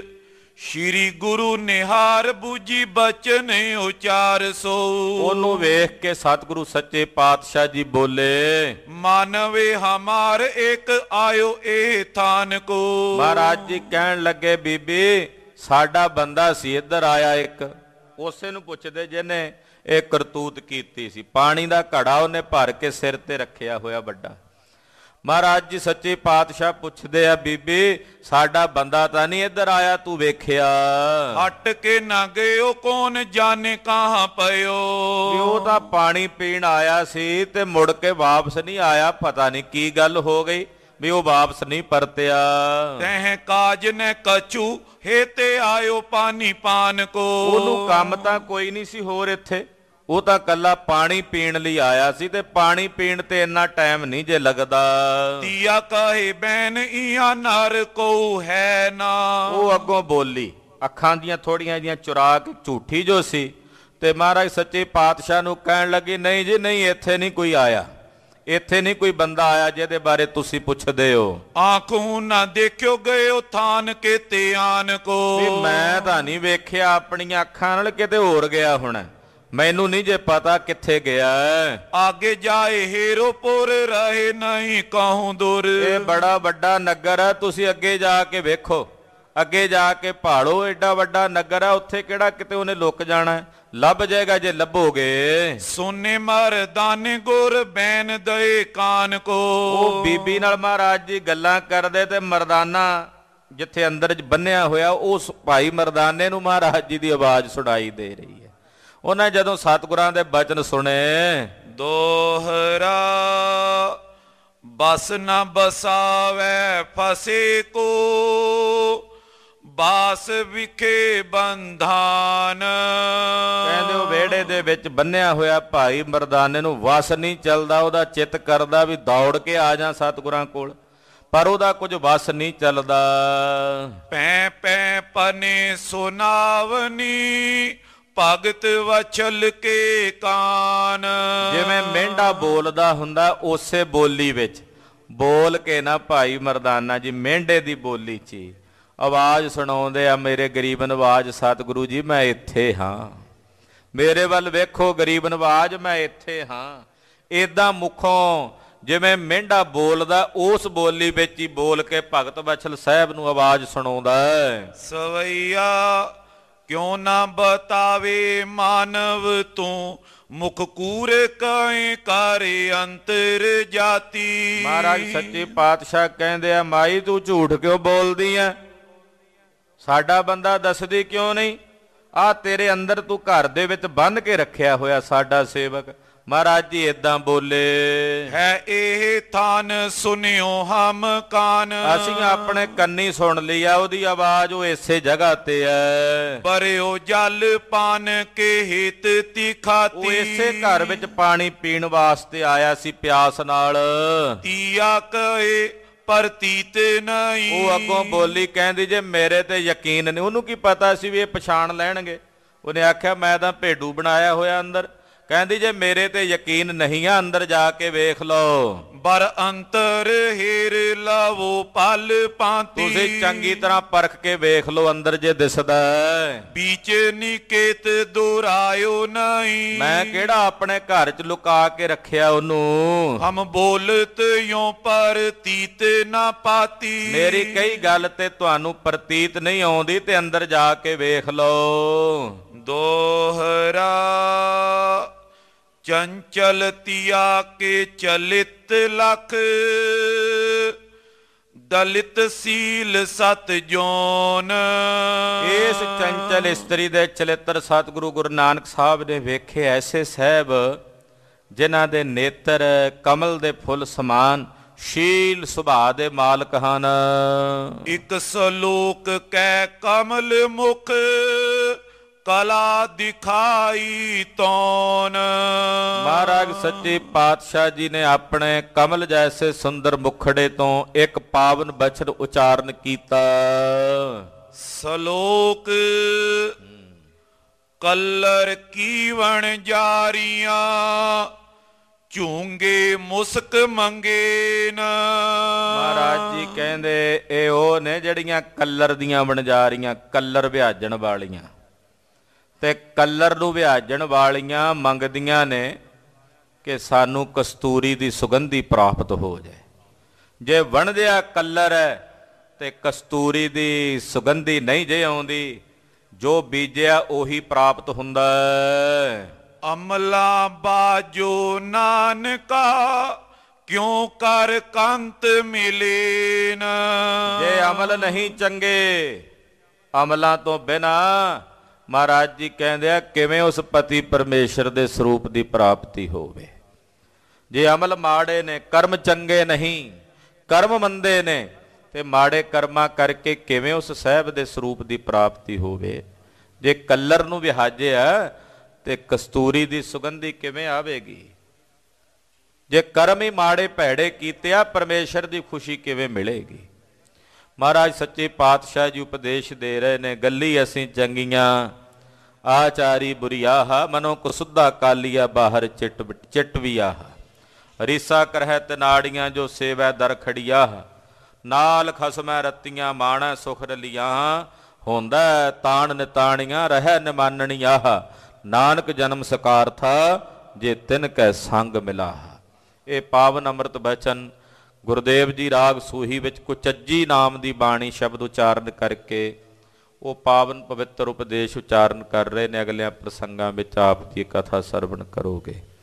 ਸ਼੍ਰੀ ਗੁਰੂ ਨਿਹਾਰ ਬੂਝੀ ਬਚਨ ਉਚਾਰ ਸੋ। ਉਹਨੂੰ ਵੇਖ ਕੇ ਸਤਿਗੁਰੂ ਸੱਚੇ ਪਾਤਸ਼ਾਹ ਜੀ ਬੋਲੇ, ਮਾਨਵੇ ਹਮਾਰ ਇੱਕ ਆਇਓ ਇਹ ਥਾਨ ਕੋ। ਮਹਾਰਾਜ ਜੀ ਕਹਿਣ ਲੱਗੇ, ਬੀਬੀ ਸਾਡਾ ਬੰਦਾ ਸੀ ਇੱਧਰ ਆਇਆ ਇੱਕ, ਉਸੇ ਨੂੰ ਪੁੱਛਦੇ ਜਿਹਨੇ ਇਹ ਕਰਤੂਤ ਕੀਤੀ ਸੀ। ਪਾਣੀ ਦਾ ਘੜਾ ਉਹਨੇ ਭਰ ਕੇ ਸਿਰ ਤੇ ਰੱਖਿਆ ਹੋਇਆ ਵੱਡਾ। ਮਹਾਰਾਜ ਜੀ ਸੱਚੇ ਪਾਤਸ਼ਾਹ ਪੁੱਛਦੇ ਆ, ਬੀਬੀ ਸਾਡਾ ਬੰਦਾ ਤਾਂ ਨਹੀਂ ਇੱਧਰ ਆਇਆ, ਤੂੰ ਵੇਖਿਆ? ਹਟ ਕੇ ਨਾ ਗਇਓ ਕੌਣ ਜਾਣੇ ਕਹਾਂ ਪਇਓ। ਵੀ ਉਹ ਤਾਂ ਪਾਣੀ ਪੀਣ ਆਇਆ ਸੀ ਤੇ ਮੁੜ ਕੇ ਵਾਪਸ ਨਹੀਂ ਆਇਆ, ਪਤਾ ਨਹੀਂ ਕੀ ਗੱਲ ਹੋ ਗਈ ਵੀ ਉਹ ਵਾਪਸ ਨਹੀਂ ਪਰਤਿਆ। ਤੈਂ ਕਾਜ ਨੇ ਕਛੂ ਹੇਤੇ ਆਇਓ ਪਾਣੀ ਪਾਨ ਕੋ। ਉਹਨੂੰ ਕੰਮ ਤਾਂ ਕੋਈ ਨਹੀਂ ਸੀ ਹੋਰ ਇੱਥੇ, ਉਹ ਤਾਂ ਕੱਲਾ ਪਾਣੀ ਪੀਣ ਲਈ ਆਇਆ ਸੀ ਤੇ ਪਾਣੀ ਪੀਣ ਤੇ ਇੰਨਾ ਟਾਈਮ ਨਹੀਂ ਜੇ ਲੱਗਦਾ। ਤੀਆ ਕਹੇ ਬੈਨ ਇਆ ਨਰ ਕੋ ਹੈ ਨਾ। ਉਹ ਅੱਗੋਂ ਬੋਲੀ, ਅੱਖਾਂ ਦੀਆਂ ਥੋੜੀਆਂ ਜੀਆਂ ਚੁਰਾ ਕੇ ਝੂਠੀ ਜੋ ਸੀ, ਤੇ ਮਹਾਰਾਜ ਸੱਚੇ ਪਾਤਸ਼ਾਹ ਨੂੰ ਕਹਿਣ ਲੱਗੀ, ਨਹੀਂ ਜੀ ਨਹੀਂ, ਇੱਥੇ ਨਹੀਂ ਕੋਈ ਆਇਆ, ਇੱਥੇ ਨਹੀਂ ਕੋਈ ਬੰਦਾ ਆਇਆ ਜਿਹਦੇ ਬਾਰੇ ਤੁਸੀਂ ਪੁੱਛਦੇ ਹੋ। ਆਂਖੋਂ ਨਾ ਦੇਖਿਓ ਗਇਓ ਥਾਨ ਕਿਤੇ ਆਨ ਕੋ। ਵੀ ਮੈਂ ਤਾਂ ਨਹੀਂ ਵੇਖਿਆ ਆਪਣੀਆਂ ਅੱਖਾਂ ਨਾਲ, ਕਿਤੇ ਹੋਰ ਗਿਆ ਹੁਣ, ਮੈਨੂੰ ਨਹੀਂ ਜੇ ਪਤਾ ਕਿੱਥੇ ਗਿਆ। ਆਗੇ ਜਾਏ ਹੀਰੋਪੁਰ ਰਹੇ ਨਹੀਂ ਕਹੂੰ ਦੂਰ। ਇਹ ਬੜਾ ਵੱਡਾ ਨਗਰ ਹੈ, ਤੁਸੀਂ ਅੱਗੇ ਜਾ ਕੇ ਵੇਖੋ, ਅੱਗੇ ਜਾ ਕੇ ਭਾਲੋ, ਐਡਾ ਵੱਡਾ ਨਗਰ ਹੈ, ਉੱਥੇ ਕਿਹੜਾ ਕਿਤੇ ਉਹਨੇ ਲੁੱਕ ਜਾਣਾ, ਲੱਭ ਜਾਏਗਾ ਜੇ ਲੱਭੋਗੇ। ਸੋਨੇ ਮਰਦਾਨੇ ਗੁਰ ਬੈਨ ਦਏ ਕਾਨ ਕੋ। ਉਹ ਬੀਬੀ ਨਾਲ ਮਹਾਰਾਜ ਜੀ ਗੱਲਾਂ ਕਰਦੇ ਤੇ ਮਰਦਾਨਾ ਜਿੱਥੇ ਅੰਦਰ ਬੰਨਿਆ ਹੋਇਆ ਉਸ ਭਾਈ ਮਰਦਾਨੇ ਨੂੰ ਮਹਾਰਾਜ ਜੀ ਦੀ ਆਵਾਜ਼ ਸੁਣਾਈ ਦੇ ਰਹੀ ਹੈ। ਉਹਨਾਂ ਜਦੋਂ ਸਤਿਗੁਰਾਂ ਦੇ ਬਚਨ ਸੁਣੇ, ਦੋਹਰਾ ਬਸ ਨਾ ਬਸਾਵੇ ਫਸੇ ਕੋ, ਬਾਸ ਵਿਖੇ ਬੰਧਾਨ। ਕਹਿੰਦੇ ਉਹ ਵਿਹੜੇ ਦੇ ਵਿੱਚ ਬੰਨਿਆ ਹੋਇਆ ਭਾਈ ਮਰਦਾਨੇ ਨੂੰ ਵਸ ਨਹੀਂ ਚੱਲਦਾ, ਉਹਦਾ ਚਿੱਤ ਕਰਦਾ ਵੀ ਦੌੜ ਕੇ ਆ ਜਾ ਸਤਿਗੁਰਾਂ ਕੋਲ, ਪਰ ਉਹਦਾ ਕੁਝ ਵਸ ਨਹੀਂ ਚੱਲਦਾ। ਪੈ ਪੈ ਪਨੇ ਸੁਨਾਵਨੀ ਭਗਤ ਵਛਲ ਕੇ ਕਾਨ। ਜਿਵੇਂ ਮਹਿੰਡਾ ਬੋਲਦਾ ਹੁੰਦਾ ਉਸੇ ਬੋਲੀ ਵਿੱਚ ਬੋਲ ਕੇ ਨਾ ਭਾਈ ਮਰਦਾਨਾ ਜੀ ਮਹਿੰਡੇ ਦੀ ਬੋਲੀ 'ਚ ਆਵਾਜ਼ ਸੁਣਾਉਂਦੇ ਆ, ਮੇਰੇ ਗਰੀਬ ਨਵਾਜ ਸਤਿਗੁਰੂ ਜੀ ਮੈਂ ਇੱਥੇ ਹਾਂ, ਮੇਰੇ ਵੱਲ ਵੇਖੋ ਗਰੀਬ ਨਵਾਜ ਮੈਂ ਇੱਥੇ ਹਾਂ। ਏਦਾਂ ਮੁਖੋਂ ਜਿਵੇਂ ਮਹਿੰਡਾ ਬੋਲਦਾ ਉਸ ਬੋਲੀ ਵਿੱਚ ਹੀ ਬੋਲ ਕੇ ਭਗਤ ਵਛਲ ਸਾਹਿਬ ਨੂੰ ਆਵਾਜ਼ ਸੁਣਾਉਂਦਾ। ਸਵਈਆ ਕਿਉਂ ਨਾ ਬਤਾਵੇ ਮਾਨਵ ਤੂੰ, ਮੁਖ ਕੂਰ ਕੈ ਕਰ ਅੰਤਰ ਜਾਤੀ। ਮਹਾਰਾਜ ਸੱਚੇ ਪਾਤਸ਼ਾਹ ਕਹਿੰਦੇ ਆ, ਮਾਈ ਤੂੰ ਝੂਠ ਕਿਉਂ ਬੋਲਦੀ ਆ, ਸਾਡਾ ਬੰਦਾ ਦੱਸਦੀ ਕਿਉਂ ਨਹੀਂ? ਆ ਤੇਰੇ ਅੰਦਰ ਤੂੰ ਘਰ ਦੇ ਵਿੱਚ ਬੰਨ੍ਹ ਕੇ ਰੱਖਿਆ ਹੋਇਆ ਸਾਡਾ ਸੇਵਕ। ਮਹਾਰਾਜ ਜੀ ਏਦਾਂ ਬੋਲੇ, ਹੈ ਇਹ ਥਾਨ ਸੁਨਿਓ ਹਮ ਕਾਨ। ਅਸੀਂ ਆਪਣੇ ਕੰਨੀ ਸੁਣ ਲਈ ਆ ਉਹਦੀ ਆਵਾਜ਼, ਉਹ ਇਸੇ ਜਗ੍ਹਾ ਤੇ ਹੈ। ਪਰਿਓ ਜਲ ਪਾਨ ਕੇ ਹਿਤ ਤਿਖਾਤੀ। ਉਹ ਇਸੇ ਘਰ ਵਿੱਚ ਪਾਣੀ ਪੀਣ ਵਾਸਤੇ ਆਇਆ ਸੀ ਪਿਆਸ ਨਾਲ। ਤੀਆ ਕਹੇ ਪ੍ਰਤੀਤ ਨਹੀਂ। ਉਹ ਅੱਗੋਂ ਬੋਲੀ, ਕਹਿੰਦੀ ਜੇ ਮੇਰੇ ਤੇ ਯਕੀਨ ਨਹੀਂ, ਉਹਨੂੰ ਕੀ ਪਤਾ ਸੀ ਵੀ ਇਹ ਪਛਾਣ ਲੈਣਗੇ। ਉਹਨੇ ਆਖਿਆ ਮੈਂ ਤਾਂ ਭੇਡੂ ਬਣਾਇਆ ਹੋਇਆ ਅੰਦਰ। ਕਹਿੰਦੀ ਜੇ ਮੇਰੇ ਤੇ ਯਕੀਨ ਨਹੀਂ ਆ ਅੰਦਰ ਜਾ ਕੇ ਵੇਖ ਲਓ। ਬਰ ਅੰਤਰ ਹੀਰ ਲਵੋ ਪਲ ਪਾਤੀ। ਤੁਸੀਂ ਚੰਗੀ ਤਰ੍ਹਾਂ ਪਰਖ ਕੇ ਵੇਖ ਲਓ ਅੰਦਰ ਜੇ ਦਿਸਦਾ। ਵਿੱਚ ਨਿਕੇਤ ਦੁਰਾਇਓ ਨਹੀਂ। ਮੈਂ ਕਿਹੜਾ ਆਪਣੇ ਘਰ 'ਚ ਲੁਕਾ ਕੇ ਰੱਖਿਆ ਉਹਨੂੰ। ਹਮ ਬੋਲਤ ਯੋਂ ਪ੍ਰਤੀਤ ਨਾ ਪਾਤੀ। ਮੇਰੀ ਕਈ ਗੱਲ ਤੇ ਤੁਹਾਨੂੰ ਪ੍ਰਤੀਤ ਨਹੀਂ ਆਉਂਦੀ ਤੇ ਅੰਦਰ ਜਾ ਕੇ ਵੇਖ ਲਓ। ਦੋਹਰਾ ਚੰਚਲ ਤੀਆ ਕੇ ਚਲਿਤ ਲਖ, ਦਲਿਤ ਸੀਲ ਸਤ ਜੋਨ। ਇਸ ਚੰਚਲ ਇਸਤਰੀ ਦੇ ਚਲਿੱਤਰ ਸਤਿਗੁਰੂ ਗੁਰੂ ਨਾਨਕ ਸਾਹਿਬ ਨੇ ਵੇਖੇ ਐਸੇ ਸਾਹਿਬ ਜਿਨ੍ਹਾਂ ਦੇ ਨੇਤਰ ਕਮਲ ਦੇ ਫੁੱਲ ਸਮਾਨ ਸ਼ੀਲ ਸੁਭਾਅ ਦੇ ਮਾਲਕ ਹਨ। ਇੱਕ ਸਲੋਕ ਕੈ ਕਮਲ ਮੁਖ ਕਲਾ ਦਿਖਾਈ ਤੌਣ। ਮਹਾਰਾਜ ਸੱਚੇ ਪਾਤਸ਼ਾਹ ਜੀ ਨੇ ਆਪਣੇ ਕਮਲ ਜੈਸੇ ਸੁੰਦਰ ਮੁਖੜੇ ਤੋਂ ਇੱਕ ਪਾਵਨ ਬਚਨ ਉਚਾਰਨ ਕੀਤਾ। ਸ਼ਲੋਕ ਕਲਰ ਕੀਵਣ ਜਾਰੀਆਂ ਝੂੰਗੇ ਮੁਸਕ ਮੰਗੇਨ। ਮਹਾਰਾਜ ਜੀ ਕਹਿੰਦੇ ਇਹ ਉਹ ਨੇ ਜਿਹੜੀਆਂ ਕੱਲਰ ਦੀਆਂ ਵਣਜਾਰੀਆਂ, ਕੱਲਰ ਵਿਆਜਣ ਵਾਲੀਆਂ, ਤੇ ਕੱਲਰ ਨੂੰ ਵਿਆਜਣ ਵਾਲੀਆਂ ਮੰਗਦੀਆਂ ਨੇ ਕਿ ਸਾਨੂੰ ਕਸਤੂਰੀ ਦੀ ਸੁਗੰਧੀ ਪ੍ਰਾਪਤ ਹੋ ਜਾਏ। ਜੇ ਵਣਦਿਆ ਕੱਲਰ ਹੈ ਤੇ ਕਸਤੂਰੀ ਦੀ ਸੁਗੰਧੀ ਨਹੀਂ ਜੇ ਆਉਂਦੀ, ਜੋ ਬੀਜਿਆ ਉਹੀ ਪ੍ਰਾਪਤ ਹੁੰਦਾ ਹੈ। ਅਮਲਾ ਬਾਜੋ ਨਾਨਕਾ ਕਿਉਂ ਕਰ ਕੰਤ ਮਿਲੇਨ। ਜੇ ਅਮਲ ਨਹੀਂ ਚੰਗੇ, ਅਮਲਾਂ ਤੋਂ ਬਿਨਾ ਮਹਾਰਾਜ ਜੀ ਕਹਿੰਦੇ ਆ ਕਿਵੇਂ ਉਸ ਪਤੀ ਪਰਮੇਸ਼ਰ ਦੇ ਸਰੂਪ ਦੀ ਪ੍ਰਾਪਤੀ ਹੋਵੇ। ਜੇ ਅਮਲ ਮਾੜੇ ਨੇ, ਕਰਮ ਚੰਗੇ ਨਹੀਂ, ਕਰਮ ਮੰਦੇ ਨੇ, ਤੇ ਮਾੜੇ ਕਰਮਾਂ ਕਰਕੇ ਕਿਵੇਂ ਉਸ ਸਾਹਿਬ ਦੇ ਸਰੂਪ ਦੀ ਪ੍ਰਾਪਤੀ ਹੋਵੇ। ਜੇ ਕੱਲਰ ਨੂੰ ਵਿਹਾਜਿਆ ਤੇ ਕਸਤੂਰੀ ਦੀ ਸੁਗੰਧੀ ਕਿਵੇਂ ਆਵੇਗੀ। ਜੇ ਕਰਮ ਹੀ ਮਾੜੇ ਭੈੜੇ ਕੀਤੇ ਆ, ਪਰਮੇਸ਼ਰ ਦੀ ਖੁਸ਼ੀ ਕਿਵੇਂ ਮਿਲੇਗੀ। ਮਹਾਰਾਜ ਸੱਚੇ ਪਾਤਸ਼ਾਹ ਜੀ ਉਪਦੇਸ਼ ਦੇ ਰਹੇ ਨੇ, ਗੱਲੀ ਅਸੀਂ ਚੰਗੀਆਂ ਆਚਾਰੀ ਬੁਰੀਆਹ, ਮਨੋ ਕੋ ਸੁੱਧਾ ਕਾਲੀਆ ਬਾਹਰ ਚਿੱਟ ਵੀ ਆਹ। ਰੀਸਾ ਕਰਹਿ ਤਨਾੜੀਆਂ ਜੋ ਸੇਵੈ ਦਰ ਖੜੀਆਹ, ਨਾਲ ਖਸਮੈ ਰਤੀਆਂ ਮਾਣੈ ਸੁਖ ਰਲੀਆਂ। ਹੁੰਦਾ ਤਾਣ ਨਿਤਾਣੀਆਂ ਰਹਿ ਨਿਮਾਨਣੀਆਹ, ਨਾਨਕ ਜਨਮ ਸਕਾਰਥਾ ਜੇ ਤਿਨ ਕੈ ਸੰਗ ਮਿਲਾਹ। ਇਹ ਪਾਵਨ ਅੰਮ੍ਰਿਤ ਬਚਨ ਗੁਰਦੇਵ ਜੀ ਰਾਗ ਸੂਹੀ ਵਿੱਚ ਕੁਚੱਜੀ ਨਾਮ ਦੀ ਬਾਣੀ ਸ਼ਬਦ ਉਚਾਰਨ ਕਰਕੇ ਉਹ ਪਾਵਨ ਪਵਿੱਤਰ ਉਪਦੇਸ਼ ਉਚਾਰਨ ਕਰ ਰਹੇ ਨੇ। ਅਗਲਿਆਂ ਪ੍ਰਸੰਗਾਂ ਵਿੱਚ ਆਪ ਦੀ ਕਥਾ ਸਰਵਣ ਕਰੋਗੇ।